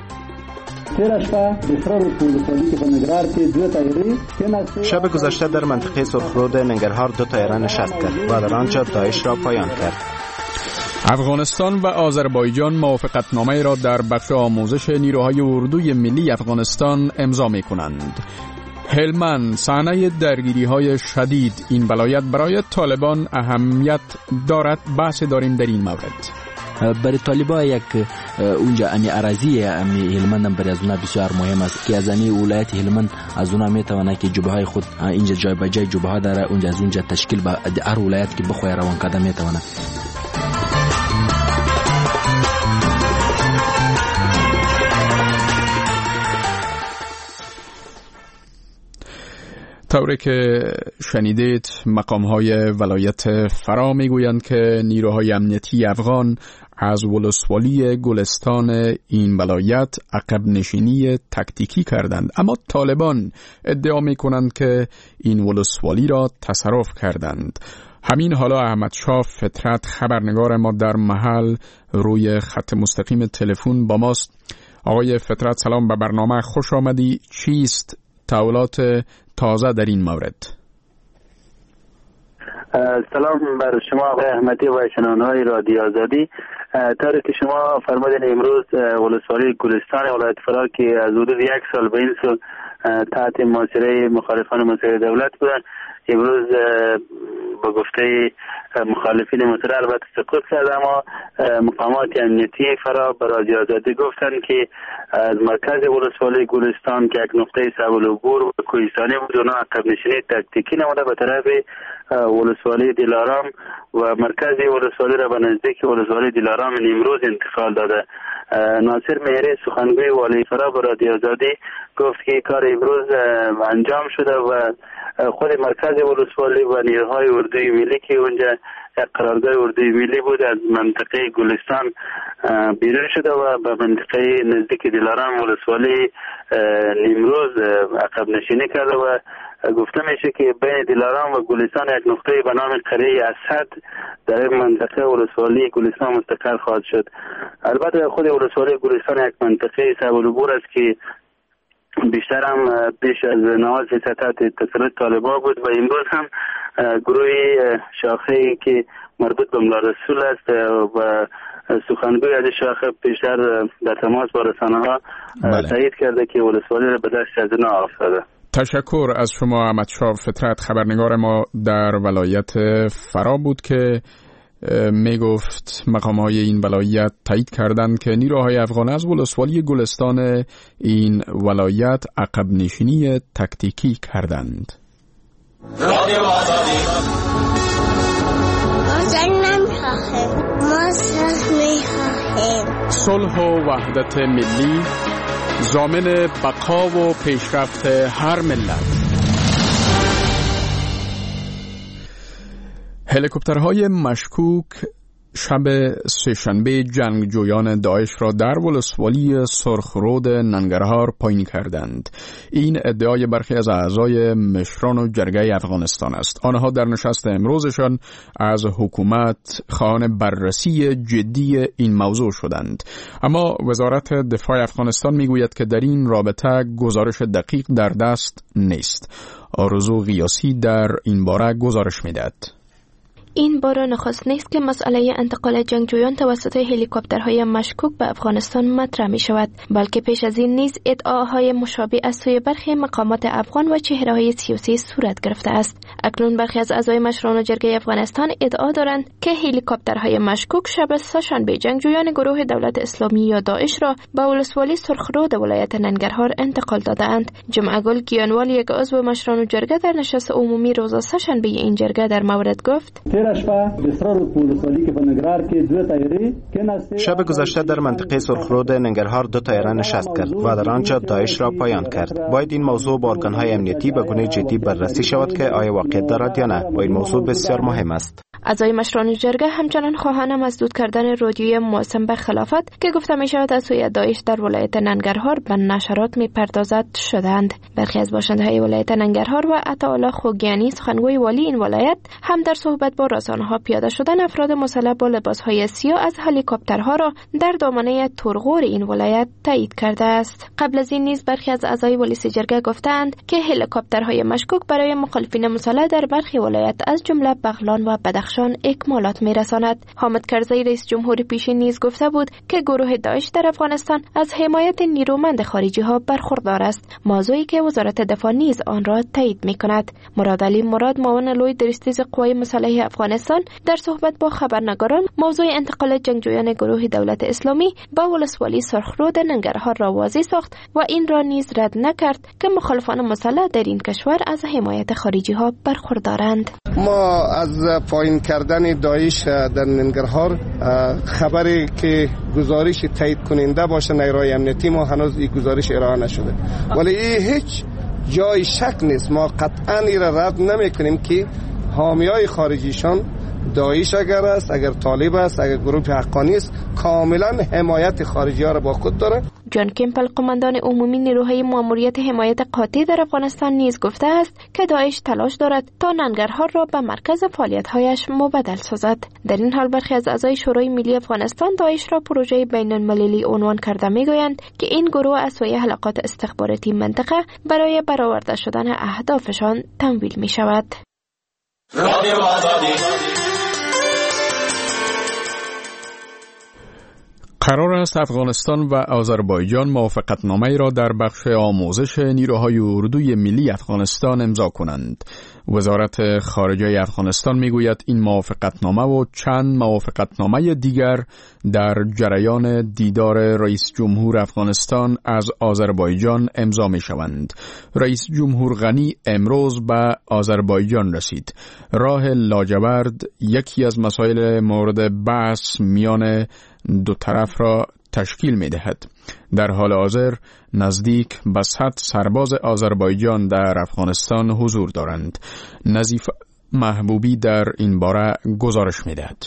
شب گذشته در منطقه سرخرود ننگرهار 2 طیاره نشست کرد و در آنجا داعش را پایان کرد. افغانستان و آذربایجان موافقتنامه را در بخش آموزش نیروهای اردوی ملی افغانستان امضا می‌کنند. هلمند صحنه درگیری‌های شدید این ولایت برای طالبان اهمیت دارد. بحث داریم در این مورد. برای طالبان یک اونجا اراضی هلمند هم برای از اونها بسیار مهم است که از ولایت هلمند از اونها میتونه که جبهه خود اینجا جای به جای جبهه داره، اونجا از اونجا تشکیل به هر ولایت که بخواد روان کردن میتونه. طوری که شنیدید مقام‌های ولایت فرا میگویند که نیروهای امنیتی افغان از ولسوالی گلستان این ولایت عقب نشینی تکتیکی کردند، اما طالبان ادعا میکنند که این ولسوالی را تصرف کردند. همین حالا احمد شاه فطرت خبرنگار ما در محل روی خط مستقیم تلفن با ماست. آقای فطرت سلام، به برنامه خوش آمدی. چیست تحولات تازه در این مورد؟ سلام بر شما آقای احمدی و شنوندگان رادیو آزادی. طوری که شما فرمودین امروز ولسوالی گلستان ولایت فرا که از حدود 1 سال به این سال تحت محاصره مخالفان مسئله دولت بودن، امروز با گفته مخالفین مسئله البته سقوط کرد، اما مقامات امنیتی فرا به رادیو آزادی گفتن که از مرکز ولسوالی گلستان که یک نقطه سبل عبور و کوهستانی بود، اونا عقب نشینی تکتیکی نموده به طرف ولسوالی دلارام و مرکز ولسوالی را به نزدیک ولسوالی دلارام امروز انتقال داده. ناصر مهری سخنگوی والی فرا به رادیو آزادی گفت که کار امروز انجام شده و خود مرکز ولسوالی و نیروهای اردوی ملی که اونجا قرارگاه اردوی ملی بود از منطقه گلستان بیرون شده و به منطقه نزدیک دلارام ولسوالی نیمروز عقب نشینی کرده و گفته میشه که بین دلارام و گلستان یک نقطه به نام قریه اسد در این منطقه ولسوالی گلستان مستقر خواهد شد. البته خود ولسوالی گلستان یک منطقه سبل عبور است که بیشتر هم بیش از 90% تحت تسلط طالبان بود و امروز هم گروه شاخه‌ای که مربوط به ملا رسول است و سخنگوی از شاخه بیشتر در تماس با رسانه‌ها تایید کرده که ولسوالی را به دست از اونها افتاده. تشکر از شما احمد شاه فطرت، خبرنگار ما در ولایت فرا بود که می گفت مقام‌های این ولایت تایید کردند که نیروهای افغان از ولسوالی گلستان این ولایت عقب نشینی تکتیکی کردند. صلح و وحدت ملی ضامن بقا و پیشرفت هر ملت. هلیکوپترهای مشکوک شب سه‌شنبه جنگجویان داعش را در ولسوالی سرخرود ننگرهار پایین کردند. این ادعای برخی از اعضای مشران و جرگه افغانستان است. آنها در نشست امروزشان از حکومت خواهان بررسی جدی این موضوع شدند. اما وزارت دفاع افغانستان میگوید که در این رابطه گزارش دقیق در دست نیست. آرزو غیاسی در این باره گزارش میدهد. این بار نخست نیست که مسئله انتقال جنگجویان توسط هلیکوپترهای مشکوک به افغانستان مطرح می شود، بلکه پیش از این نیز ادعاهای مشابه از سوی برخی مقامات افغان و چهره‌های سیاسی صورت گرفته است. اکنون برخی از اعضای مشران و جرگه افغانستان ادعا دارند که هلیکوپترهای مشکوک شب سه‌شنبه جنگجویان گروه دولت اسلامی یا داعش را به ولسوالی سرخرود ولایت ننگرهار انتقال داده‌اند. جمعه گل گیانوال، یک عضو مشران و جرگه، در نشست عمومی روز سه‌شنبه این جرگه در مورد گفت: شب گذشته در منطقه سرخرود ننگرهار 2 طیاره نشست کرد و در آنجا داعش را پایان کرد. باید این موضوع با ارگان‌های امنیتی به گونه جدی بررسی شود که آیا واقعیت دارد یا نه و این موضوع بسیار مهم است. اعضای مشران جرگه همچنان خواهان مسدود کردن رادیوی موسم به خلافت که گفته می شود از سوی داعش در ولایت ننگرهار به نشرات می پردازد شدند. برخی از باشنده‌های ولایت ننگرهار و عطاالله خوگیانی، سخنگوی والی این ولایت، هم در صحبت با رسانه‌ها پیاده شدن افراد مسلح با لباس‌های سیاه از هلیکوپترها را در دامنه تورغور این ولایت تایید کرده است. قبل از این نیز برخی از اعضای والیس جرگه گفتند که هلیکوپترهای مشکوک برای مخالفین مسلح در برخی ولایت از جمله بغلان و بدخشان درخشان اکمالات می‌رساند. حامد کرزی رئیس جمهور پیشین نیز گفته بود که گروه داعش در افغانستان از حمایت نیرومند خارجی ها برخوردار است، موضوعی که وزارت دفاع نیز آن را تایید می‌کند. مراد علی مراد معاون لوی درستیز قوای مسلح افغانستان در صحبت با خبرنگاران موضوع انتقال جنگجویان گروه دولت اسلامی به ولسوالی سرخرود ننگرهار را واضح ساخت و این را نیز رد نکرد که مخالفان مسلح در این کشور از حمایت خارجی ها برخوردارند. ما از پایین کردن داعش در ننگرهار خبری که گزارش تایید کننده باشه نیروهای امنیتی ما هنوز این گزارش ارائه نشده، ولی هیچ جای شک نیست، ما قطعا این را رد نمی کنیم که حامیای خارجیشان داعش اگر است، اگر طالب است، اگر گروه حقانی است، کاملا حمایت خارجی ها را با خود داره. جان کمپل قماندان عمومی نیروهای ماموریت حمایت قاطع در افغانستان نیز گفته است که داعش تلاش دارد تا ننگرهار را به مرکز فعالیت‌هایش مبدل سازد. در این حال برخی از اعضای شورای ملی افغانستان داعش را پروژه بین‌المللی عنوان کرده می‌گویند که این گروه از سوی حلقات استخباراتی منطقه برای برآورده شدن اهدافشان تمویل می‌شود. قرار است افغانستان و آذربایجان موافقتنامه‌ای را در بخش آموزش نیروهای اردوی ملی افغانستان امضا کنند. وزارت خارجه افغانستان میگوید این موافقتنامه و چند موافقتنامه دیگر در جریان دیدار رئیس جمهور افغانستان از آذربایجان امضا می شوند. رئیس جمهور غنی امروز به آذربایجان رسید. راه لاجورد یکی از مسائل مورد بحث میان دو طرف را تشکیل می دهد. در حال حاضر نزدیک به 100 سرباز آذربایجان در افغانستان حضور دارند. نظیف محبوبی در این باره گزارش می دهد.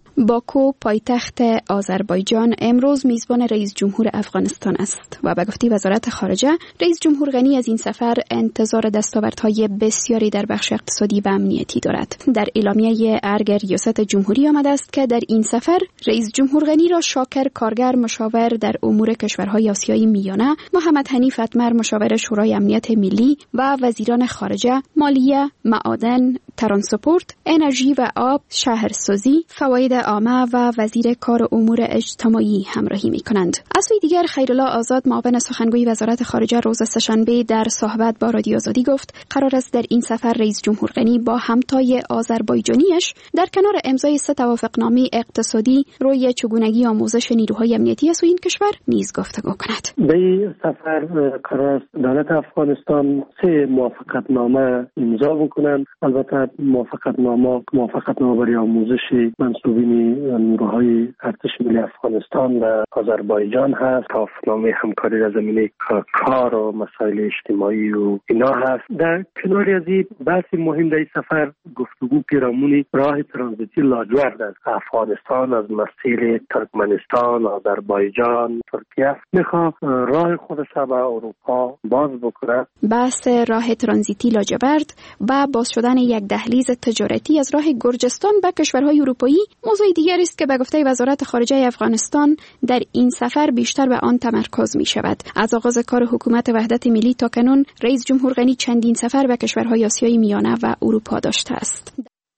باکو پایتخت آذربایجان امروز میزبان رئیس جمهور افغانستان است و به گفته وزارت خارجه رئیس جمهور غنی از این سفر انتظار دستاوردهای بسیاری در بخش اقتصادی و امنیتی دارد. در اعلامیه ارگ ریاست جمهوری آمده است که در این سفر رئیس جمهور غنی را شاکر کارگر مشاور در امور کشورهای آسیای میانه، محمد حنیف اتمر مشاور شورای امنیت ملی و وزیران خارجه، مالیه، معادن، ترانسپورت، انرژی و آب، شهرسازی، فواید عامه و وزیر کار امور اجتماعی همراهی می کنند. از سوی دیگر خیرالله آزاد معاون سخنگوی وزارت خارجه روز سه‌شنبه در صحبت با رادیو آزادی گفت قرار است در این سفر رئیس جمهور غنی با همتای آذربایجانیش در کنار امضای 3 توافقنامه اقتصادی روی چگونگی آموزش نیروهای امنیتی از این کشور نیز گفتگو کند. به این سفر قرار است دولت افغانستان 3 موافقتنامه امضا بکنند. البته موافقتنامه برای آموزش منصوبین نیروهای ارتش ملی افغانستان و آذربایجان هست. توافقنامه همکاری در زمینه کار و مسائل اجتماعی و اینا هست. در کنار از این بحث مهم در این سفر گفتگو پیرامون راه ترانزیتی لاجورد از افغانستان از مسیر ترکمنستان، آذربایجان، ترکیه میخواد راه خودش به اروپا باز بکنه. بحث راه ترانزیتی لاجورد و باز شدن یک دهلیز تجارتی از راه گرجستان به کشورهای اروپایی موضوع دیگری است که به گفته وزارت خارجه افغانستان در این سفر بیشتر به آن تمرکز می شود. از آغاز کار حکومت وحدت ملی تا کنون رئیس جمهور غنی چندین سفر به کشورهای آسیای میانه و اروپا داشته است.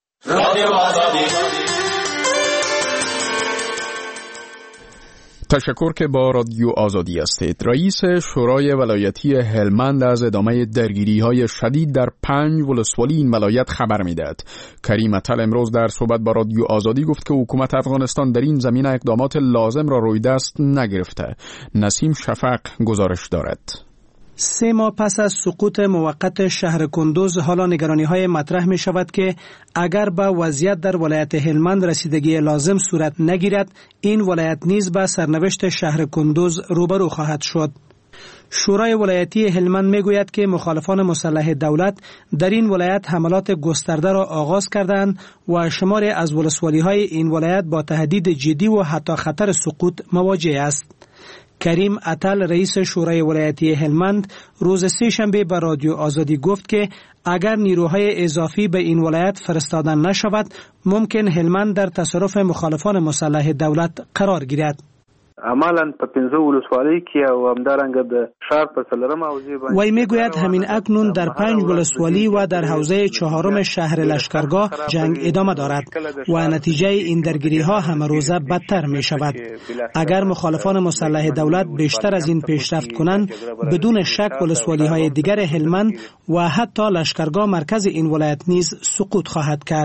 تشکر که با رادیو آزادی هستید. رئیس شورای ولایتی هلمند از ادامه درگیری‌های شدید در 5 ولسوالی این ولایت خبر می‌دهد. کریم اتل امروز در صحبت با رادیو آزادی گفت که حکومت افغانستان در این زمینه اقدامات لازم را روی دست نگرفته. نسیم شفق گزارش دارد. 3 ماه پس از سقوط موقت شهر کندوز حالا نگرانی‌های مطرح می شود که اگر به وضعیت در ولایت هلمند رسیدگی لازم صورت نگیرد این ولایت نیز به سرنوشت شهر کندوز روبرو خواهد شد. شورای ولایتی هلمند می گوید که مخالفان مسلح دولت در این ولایت حملات گسترده را آغاز کردند و شماری از ولسوالی‌های این ولایت با تهدید جدی و حتی خطر سقوط مواجه است. کریم اتل رئیس شورای ولایتی هلمند روز 3 شنبه به رادیو آزادی گفت که اگر نیروهای اضافی به این ولایت فرستاده نشود ممکن هلمند در تصرف مخالفان مسلح دولت قرار گیرد. عملاً په 15 ولسوالۍ کې او همدارنګه د ښار په څلورم حوزه باندې وی میگوید همین اکنون در 5 ولسوالی و در حوزه 4 شهر لشکرگاه جنگ ادامه دارد و نتیجه این درگیری ها همه روزه بدتر می شود. اگر مخالفان مسلح دولت بیشتر از این پیشرفت کنند بدون شک ولسوالی های دیگر هلمند و حتی لشکرگاه مرکز این ولایت نیز سقوط خواهد کرد.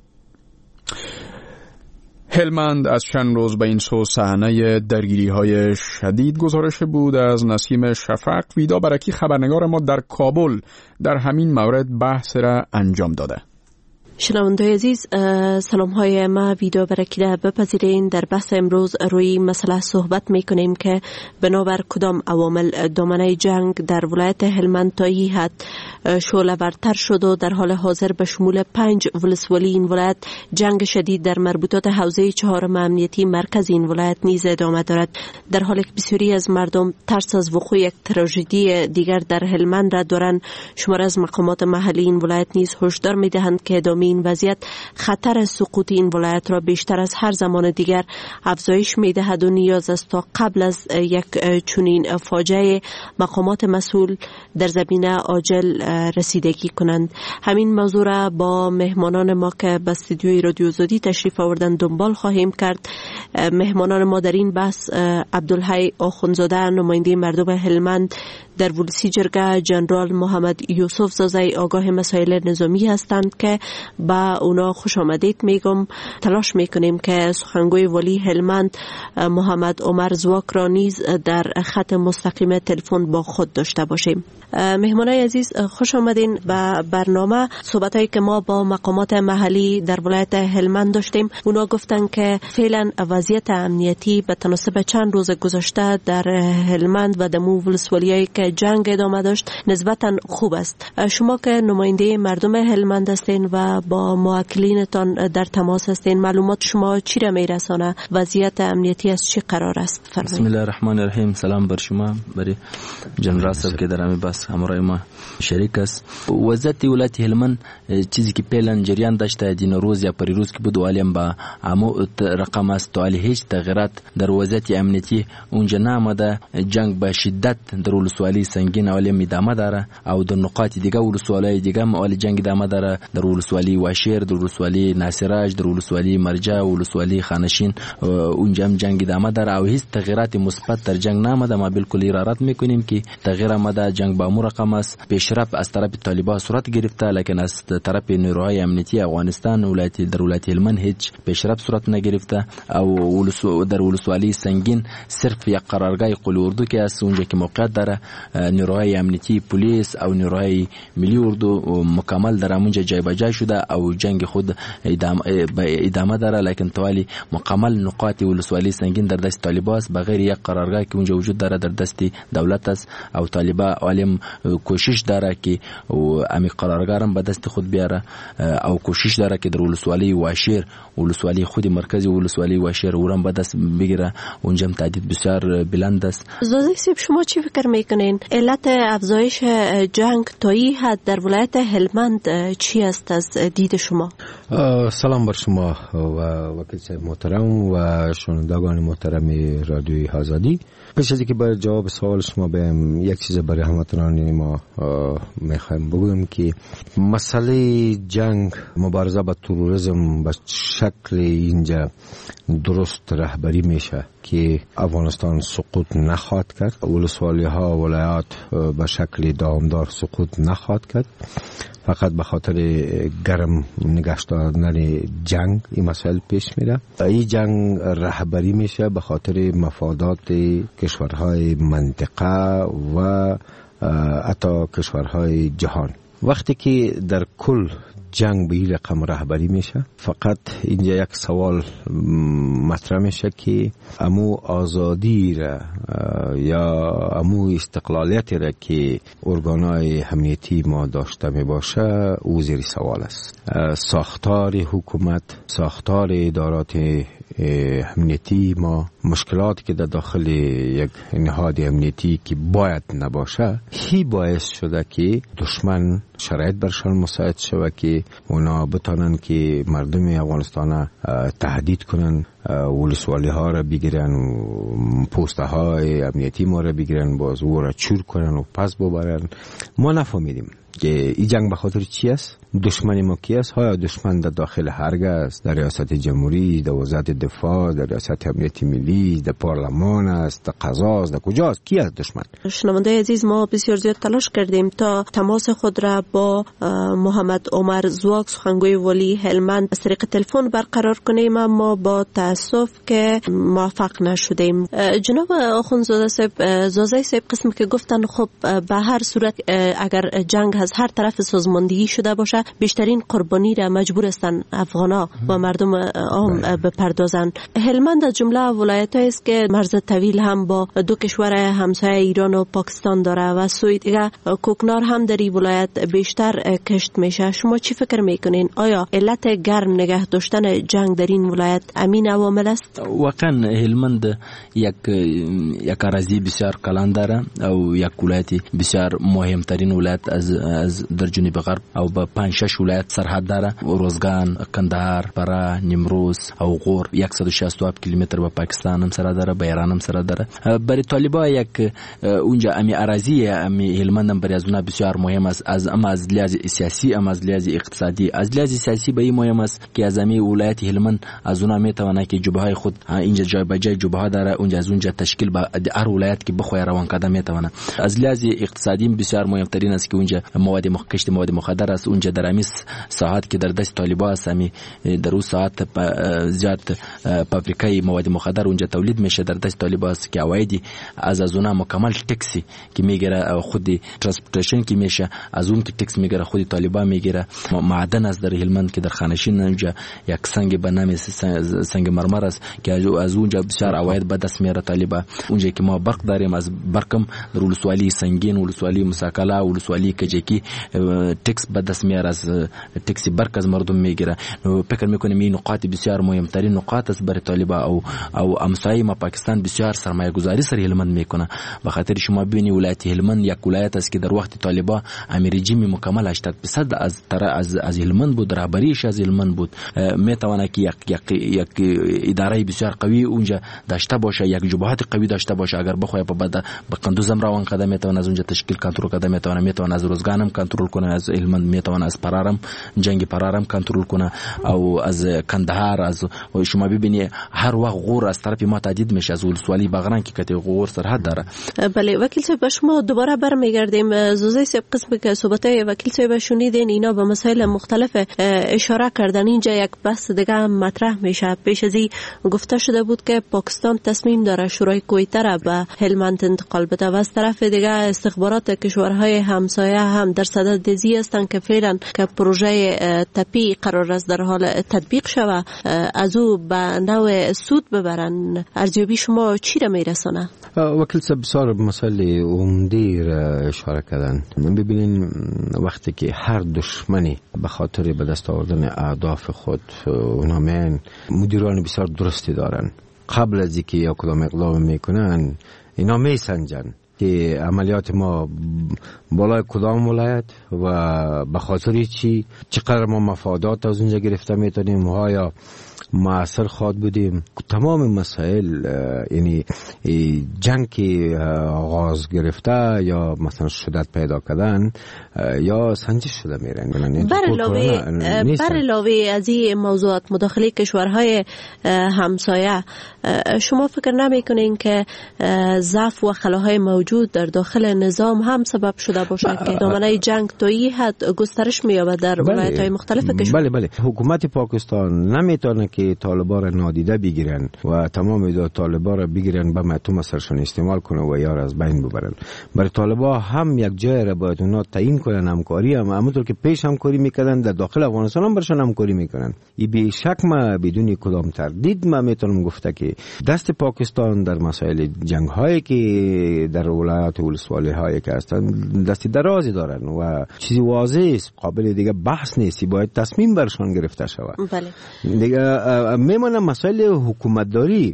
هلمند از چند روز به این سو صحنه درگیری‌های شدید گزارش بود. از نسیم شفق ویدا برکی خبرنگار ما در کابل در همین مورد بحث را انجام داده. شنونده‌های عزیز، سلام های ما ویدا برکی را بپذیرین. در بحث امروز روی مسئله صحبت میکنیم که بنابر کدام عوامل دامنه جنگ در ولایت هلمند تا این حد شعله‌ورتر شد و در حال حاضر به شمول 5 ولسوالی این ولایت جنگ شدید در مربوطات حوزه 4 امنیتی مرکز این ولایت نیز ادامه دارد، در حالی که بسیاری از مردم ترس از وقوع یک تراژدی دیگر در هلمند را دارند. شمار از مقامات محلی این ولایت نیز هشدار میدهند که ادامه این وضعیت خطر سقوط این ولایت را بیشتر از هر زمان دیگر افزایش می‌دهد و نیاز است تا قبل از یک چنین فاجعه مقامات مسئول در زمینه عاجل رسیدگی کنند. همین موضوع را با مهمانان ما که به استودیوی رادیو آزادی تشریف آوردن دنبال خواهیم کرد. مهمانان ما در این بحث عبدالحی آخوندزاده نماینده مردم هلمند در ولسی جرگه، جنرال محمد یوسف زازای آگاه مسائل نظامی هستند که با اونا خوش آمدید میگم. تلاش میکنیم که سخنگوی ولی هلمند محمد عمر زواک را نیز در خط مستقیم تلفن با خود داشته باشیم. مهمانای عزیز، خوش آمدین به برنامه. صحبتایی که ما با مقامات محلی در ولایت هلمند داشتیم، اونا گفتن که فعلا وضعیت امنیتی به تناسب چند روز گذشته در هلمند و دمو ولسوالیایی که جنگ ادامه داشت نسبتا خوب است. شما که نماینده مردم هلمند هستین و با موکلینتان در تماس هستین، معلومات شما چی را میرسانه؟ وضعیت امنیتی از چی قرار است؟ بسم الله الرحمن الرحیم. سلام بر شما، برای جنرال صاحب که در همین بس همراه ما شریک است. وضعیت ولایت هلمند چیزی که پیلن جریان داشته دین روز یا پریروز که بود علیم با امو رقم است تو علی هیچ تغییرات در وضعیت امنیتی اونجا نامده. جنگ به شدت در ولسوالی سنگین علیم ادامه داره او در نقاط دیگه ولسوالی دیگه مال جنگ ادامه داره. در ولسوالی واشیر، در ولسوالی ناصراج، در ولسوالی مرجع، ولسوالی خانشین اونجا هم جنگ ادامه داره او هیچ تغییرات مثبت در جنگ نامده. ما بالکل ارادت میکنیم که تغییر آمده. جنگ با امور رقم است. پیشرفت از طرف طالبان صورت گرفته، لکن از طرف نیروهای امنیتی افغانستان در ولایت هلمند هیچ پیشرفت صورت نگرفته. او در ولسوالی سنگین صرف یک قرارگاه قول اردو که است اونجا که موقعیت داره. نیروهای امنیتی، پلیس او نیروهای ملی اردو مکمل در اونجا جای به جای شده او جنگ خود ادامه داره، لکن توالی مکمل نقاط ولسوالی سنگین در دست طالبان است بغیر یک قرارگاه که اونجا وجود داره در دست دولت است. او طالبان عالم کوشش داره که امی قرارگاه هم به دست خود بیاره او کوشش داره که در ولسوالی واشیر، ولسوالی خود مرکزی ولسوالی واشیر اورم به دست بگیره. اونجا هم تعدید بسیار بلند است. زازی صاحب، شما چی فکر میکنین علت افزایش جنگ تا این حد در ولایت هلمند چی است از دید شما؟ سلام بر شما و وکیل صاحب محترم و شنوندگان محترم رادیوی آزادی. پیش از اینکه برای جواب سوال شما بهم یک چیز برای هموطنان ما میخوایم بگویم که مسئله جنگ، مبارزه با تروریسم به شکل اینجا درست رهبری میشه که افغانستان سقوط نخواهد کرد. ولسوالی ها ولایات به شکل دامدار سقوط نخواهد کرد. فقط به خاطر گرم نگه داشتن جنگ این مسائل پیش میره. این جنگ رهبری میشه به خاطر مفادات کشورهای منطقه و حتی کشورهای جهان. وقتی که در کل جنگ به این رقم رهبری میشه، فقط اینجا یک سوال مطرح میشه که امو آزادی را یا امو استقلالیت را که ارگانهای امنیتی ما داشته می باشه او زیر سوال است. ساختار حکومت، ساختار ادارات امنیتی ما مشکلاتی که در داخل یک نهاد امنیتی که باید نباشه هی باعث شده که دشمن شرایط برشان مساعد شود که اونا بتانن که مردم افغانستان تهدید کنن، ولسوالی ها را بگیرن و پوسته های امنیتی ما را بگیرن، باز او را چور کنن و پس ببرن. ما نفهمیدیم که این جنگ به خاطر چی است؟ دشمن ما کی است؟ های دشمن در داخل هرگاه است، در ریاست جمهوری، در وزارت دفاع، در ریاست امنیت ملی، در پارلمان است، در قضا است، در کجاست؟ کی است دشمن؟ شنونده عزیز، ما بسیار زیاد تلاش کردیم تا تماس خود را با محمد عمر زواک سخنگوی ولی هلمند از طریق تلفن برقرار کنیم، اما با تاسف که موفق نشدیم. جناب آخوندزاده صاحب، زازای صاحب قسم که گفتن خب به هر صورت اگر جنگ از هر طرف سازماندهی شده باشه بیشترین قربانی را مجبور هستند افغانا و مردم عام بپردازند. هلمند از جمله ولایت‌هایی است که مرز طویل هم با دو کشور همسایه ایران و پاکستان داره و سوی دیگه کوکنار هم در این ولایت بیشتر کشت میشه. شما چی فکر میکنین؟ آیا علت گرم نگه داشتن جنگ در این ولایت امین عوامل است؟ واقعا هلمند یک اراضی بسیار کلان داره او یک ولایت بسیار مهمترین ولایت از در جنوب غرب او با 5-6 ولایت سرحد داره، روزگان، کندهار، فرا، نیمروز او غور 167 کیلومتر با پاکستان هم سره داره، با ایران هم سره داره. برای طالبا یک اونجا امی اراضی امی هلمند هم برای از اونها بسیار مهم است، از لحاظ سیاسی، از لحاظ اقتصادی. از لحاظ سیاسی به این مهم است که از امی ولایت هلمند از اونها میتونه که جبهه خود اینجا جای به جای جبهه داره، اونجا از اونجا تشکیل به هر ولایت که بخواد روان کردن میتونه. از لحاظ اقتصادی بسیار مهمترین است که اونجا مواد مخدر است، اونجا در امی ساعت که در دست طالبان است، امی در اون ساعت زیاد فابریکای مواد مخدر اونجا تولید میشه در دست طالبان است که عوایدی از اونها مکمل تکسی که میگیره، خود ترانسپورتیشن که میشه از اون که تکس میگیره خود طالبان میگیره. معدن از در هلمند که در خانشین اونجا یک سنگ به نام سنگ مرمر است که از اونجا بسیار عواید به دست میاره طالبان. اونجا که ما برق داریم، از برقم در ولسوالی سنگین، ولسوالی مساکلا، ولسوالی کجکی تکس به دست میاره، از تکسی برق از مردم میگیره. فکر میکنیم این نقاط بسیار مهمترین نقاط است برای طالبان او همسایه ما پاکستان بسیار سرمایه گذاری سر هلمند میکنه. به خاطر شما ببینید ولایت هلمند یک ولایت است که در وقت طالبان امیر رژیم مکمل 80% از هلمند بود، رهبریش از هلمند بود. میتونه که یک اداره بسیار قوی اونجا داشته باشه، یک جبهات قوی داشته باشه. اگر بخواد به قندوز هم روان قدم میتونه از اونجا تشکیل کنترل قدم میتونه از روزگان هم کنترل کنه، از هلمند میتونه از پرارم جنگ پرارم کنترل کنه او از کندهار. از شما ببینید هر وقت غور از طرف ما تهدید میشه، از ولسوالی بغران که کته غور سرحد داره. بله وکیل صاحب، به شما دوباره برمیگردیم. زوزای صاحب قسم که صحبتای وکیل صاحب شنیدین اینا به مسائل مختلف اشاره کردن. اینجا یک بحث دیگه هم مطرح میشه. پیش از این گفته شده بود که پاکستان تصمیم داره شورای کویته را به هلمند انتقال بده و از طرف دیگه استخبارات کشورهای همسایه هم در صدد دزی هستند که فعلا که پروژه تپی قرار است در حال تطبیق شود از او به نوع سود ببرن. ارزیابی شما چی را میرسانه؟ وکیل صاحب بسیار مسئله عمده را اشاره کردن. ببینین وقتی که هر دشمنی به خاطر به دست آوردن اهداف خود اونها مدیران بسیار درستی دارن، قبل از اینکه یا کدام اقدام میکنن اینا میسنجن که عملیات ما بالای کدام ولایت و به خاطر چقدر ما مفادات از اونجا گرفته میتونیم، آیا معاصر خواد بودیم. تمام مسائل یعنی جنگ که آغاز گرفته یا مثلا شدت پیدا کردن یا سنجش شده میرن. بر علاوه از این موضوعات مداخله کشورهای همسایه، شما فکر نمیکنین که ضعف و خلاهای موجود در داخل نظام هم سبب شده باشه که دامنه جنگ تا این حد گسترش می‌یابد در ولایت‌های مختلف کشور؟ بله حکومت پاکستان نمیتونه که طالبان را نادیده بگیرن و تمام طالبان را بگیرن به متوم سرشون استعمال کنه و یار از بین ببرن. برای طالبان هم یک جای را باید اونا تعیین کنن، همکاری هم همونطور که پیش همکاری میکردن در داخل افغانستان هم برشون همکاری میکنن. این به شک ما بدون کدام تردید ما میتونم گفته که دست پاکستان در مسائل جنگ هایی که در ولایات ولسوالی هایی که هستن دستی درازی دارن و چیزی واضح است، قابل دیگه بحث نیست، باید تصمیم برشون گرفته شود. بله. دیگه میمونه مسائل حکومتداری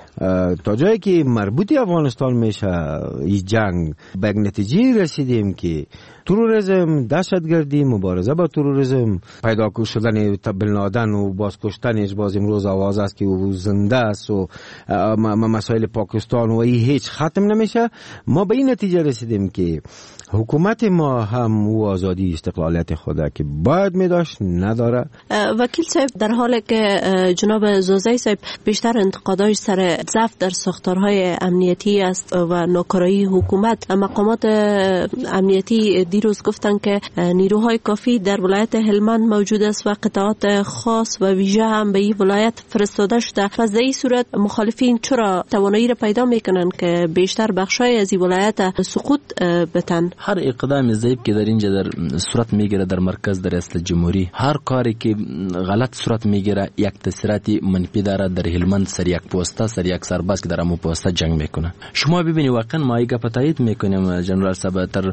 تا جایی که مربوطی افغانستان میشه این جنگ به نتیجه رسیدیم که تروریسم، دهشتگردی، مبارزه با تروریسم، پیدا شدن بن لادن و بازکشتنش باز امروز آواز است که او زنده است و مسائل پاکستان و این هیچ ختم نمیشه. ما به این نتیجه رسیدیم که حکومت ما هم او آزادی استقلالیت خود که باید می داشت نداره. وکیل صاحب، در حالی که جناب زوزی صاحب بیشتر انتقاداش سر ضعف در ساختارهای امنیتی است و ناکارایی حکومت، مقامات امنیتی دیروز گفتن که نیروهای کافی در ولایت هلمند موجود است و قطعات خاص و ویژه هم به این ولایت فرستاده شده. پس در این صورت مخالفین چرا توانایی را پیدا میکنن که بیشتر بخشای از این ولایت سقوط بتن؟ هر اقدام ضعیف که در اینجا در صورت میگیره در مرکز در ریاست جمهوری، هر کاری که غلط صورت میگیره یک تاثیرات منفی داره. در هلمند سر یک پوسته، سر یک سرباز که در امو پوسته جنگ میکنه. شما ببینید واقعا ما ایگه پتایید میکنیم جنرال صاحب، در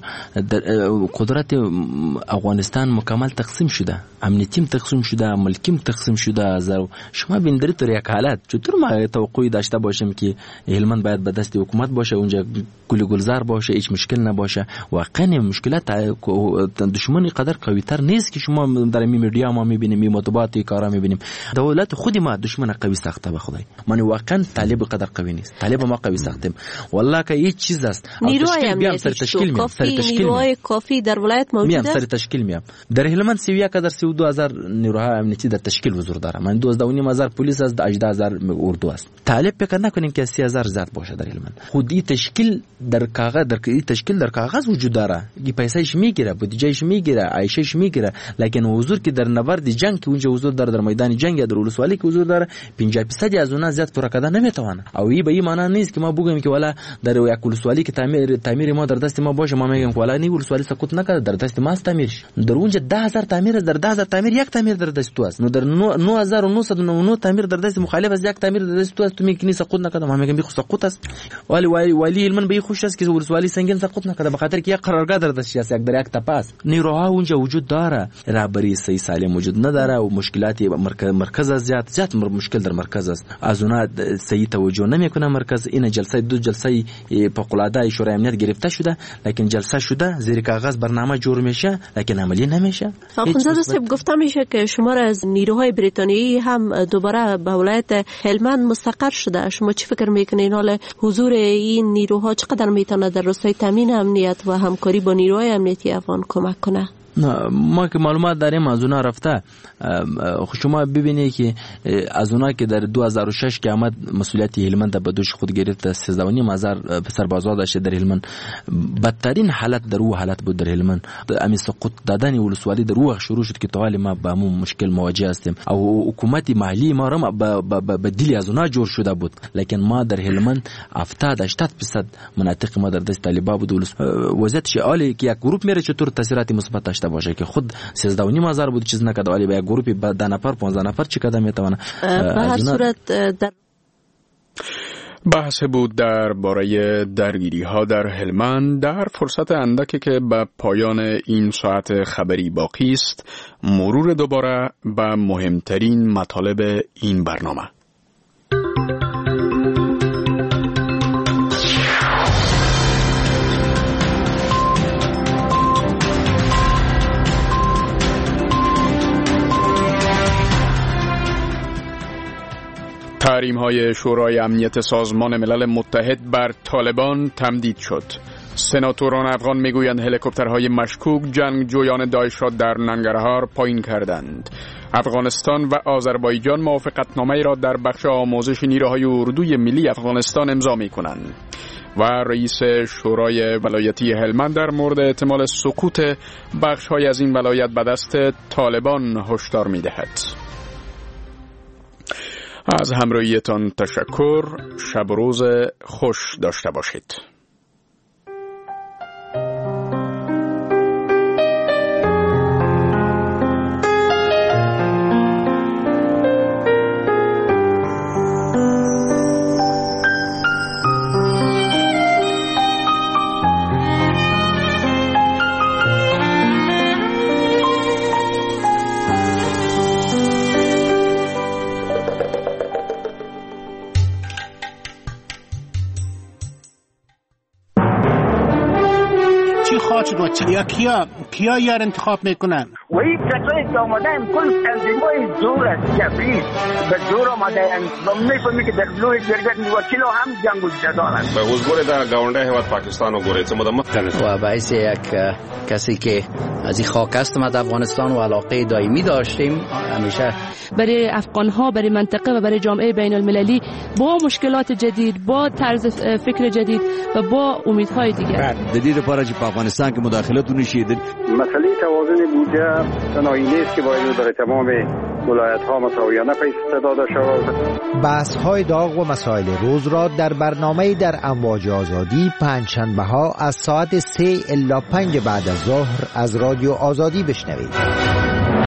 قدرت افغانستان مکمل تقسیم شده، امنیتیم تقسیم شده، ملکیم تقسیم شده. شما ببینید در یک حالت چطور ما توقعی داشته باشیم که هلمند باید به دست حکومت باشه، اونجا گلزار باشه، هیچ مشکل نباشه. واقعا مشکلات دشمنی قدر قوی تر نیست که شما در میدیا ما میبینیم، مطبوعات کارا میبینیم. دولت خودی ما دشمن قوی ساخته به خدای. من واقعا طالب قدر قوی نیست، طالب ما قوی ساختیم والله که هیچ چیز است. نیروهای نیروهای کافی در ولایت موجود است. سر تشکیل میام در هلمند 31000 نیروهای امنیتی در تشکیل حضور داره. من 12000 پلیس است، 18000 اردو است. طالب فکر نکنیم که 30000 زیاد باشه در هلمند. خودی تشکیل در کاغذ، در کاغذ وجود داره، کی پیسهش میگیره، بودجهش میگیره، عایشش میگیره، لیکن حضور که در نبرد جنگ که اونجا حضور داره، در میدان جنگ یا در ولسوالی که حضور داره، 50% از اونها زیاد پورا کردن نمیتونه. او این به این معنی نیست که ما بگیم که والا در یک ولسوالی که تعمیر ما در دست ما باشه، ما میگیم که والا نی ولسوالی سقوط نکرده، در دست ما است تعمیرش. در اونجا 10000 تعمیر، در 10000 تعمیر یک تعمیر در دست تو است. نو در 9999 تعمیر در دست مخالف است، یک تعمیر در دست تو است. تو میگی سقوط نکرده، ما میگیم سقوط است. ولی علم به خوش است که ولسوالی سنگین سقوط نکرده، به خاطر که یک قرارگاه در دست است، یک در یک تپاس. نیروها اونجا وجود داره، رهبری صحیح سالم وجود نداره و مشکلات مرکز زیاد مشکل در مرکز است. از اونها صحیح توجه نمیکنه مرکز. این جلسه دو جلسه فوق العاده شورای امنیت گرفته شده، لیکن جلسه شده زیر کاغذ برنامه جور میشه، لیکن عملی نمیشه. خانزاده صاحب، گفته میشه که شمار از نیروهای بریتانیایی هم دوباره به ولایت هلمند مستقر شده. شما چی فکر میکنین حال حضور این نیروها چقدر میتونه در راستای تامین امنیت و همکاری با نیروهای امنیتی افغان کمک کنه؟ ما که معلومات داریم از اونا رفته. شما ببینید که از اونا که در 2006 که آمد مسئولیت هلمند به دوش خود گرفت، 13500 سربازا داشته در هلمند. بدترین حالت در او حالت بود در هلمند. امی سقوط دادن ولسوالی در او شروع شد که طوال ما با همون مشکل مواجه هستیم. او حکومت محلی ما را به دل از اونا جور شده بود، لیکن ما در هلمند 70-80% مناطق ما در دست طالبان بود. وضعیت عالی که یک گروه میره چطور تاثیرات مثبت داشته باشه که خود 13500 بود چیز نکرد، ولی به یک گروهی به 10 نفر 15 نفر چی کدام میتونه. به هر صورت در بحث بود درباره درگیری ها در هلمند. در فرصت اندکی که به پایان این ساعت خبری باقی است، مرور دوباره به مهمترین مطالب این برنامه. تحریم‌های شورای امنیت سازمان ملل متحد بر طالبان تمدید شد. سناتوران افغان میگویند هلیکوپترهای مشکوک جنگجویان داعش را در ننگرهار پایین کردند. افغانستان و آذربایجان موافقتنامه را در بخش آموزش نیروهای اردوی ملی افغانستان امضا می‌کنند. و رئیس شورای ولایتی هلمند در مورد احتمال سقوط بخش‌های از این ولایت به دست طالبان هشدار می‌دهد. از همراهیتان تشکر. شب و روز خوش داشته باشید. یا کیا یار انتخاب میکنن؟ و این کسایی که آمدن کل تنظیمای زور است، جبری به زور آمدن و میفهمی که در بلوی جرگت وکیل هم جنگ و جدال است. به حضور در گاونده هواد پاکستان و گوریت و باعث یک کسی که از این خاک است ما در افغانستان و علاقه دائمی داشتیم همیشه برای افغان‌ها، برای منطقه و برای جامعه بین المللی با مشکلات جدید، با طرز فکر جدید و با امیدهای دیگر. دلیل برای افغانستان که مداخلت نشید. مسئله توازن بودجه تنهایی نیست که باید برای تمام ولایت‌ها مساویانه پیش داده شود. بحث‌های داغ و مسائل روز را در برنامه در امواج آزادی پنجشنبه‌ها از ساعت 3 الی 5 بعد از ظهر از رادیو آزادی بشنوید.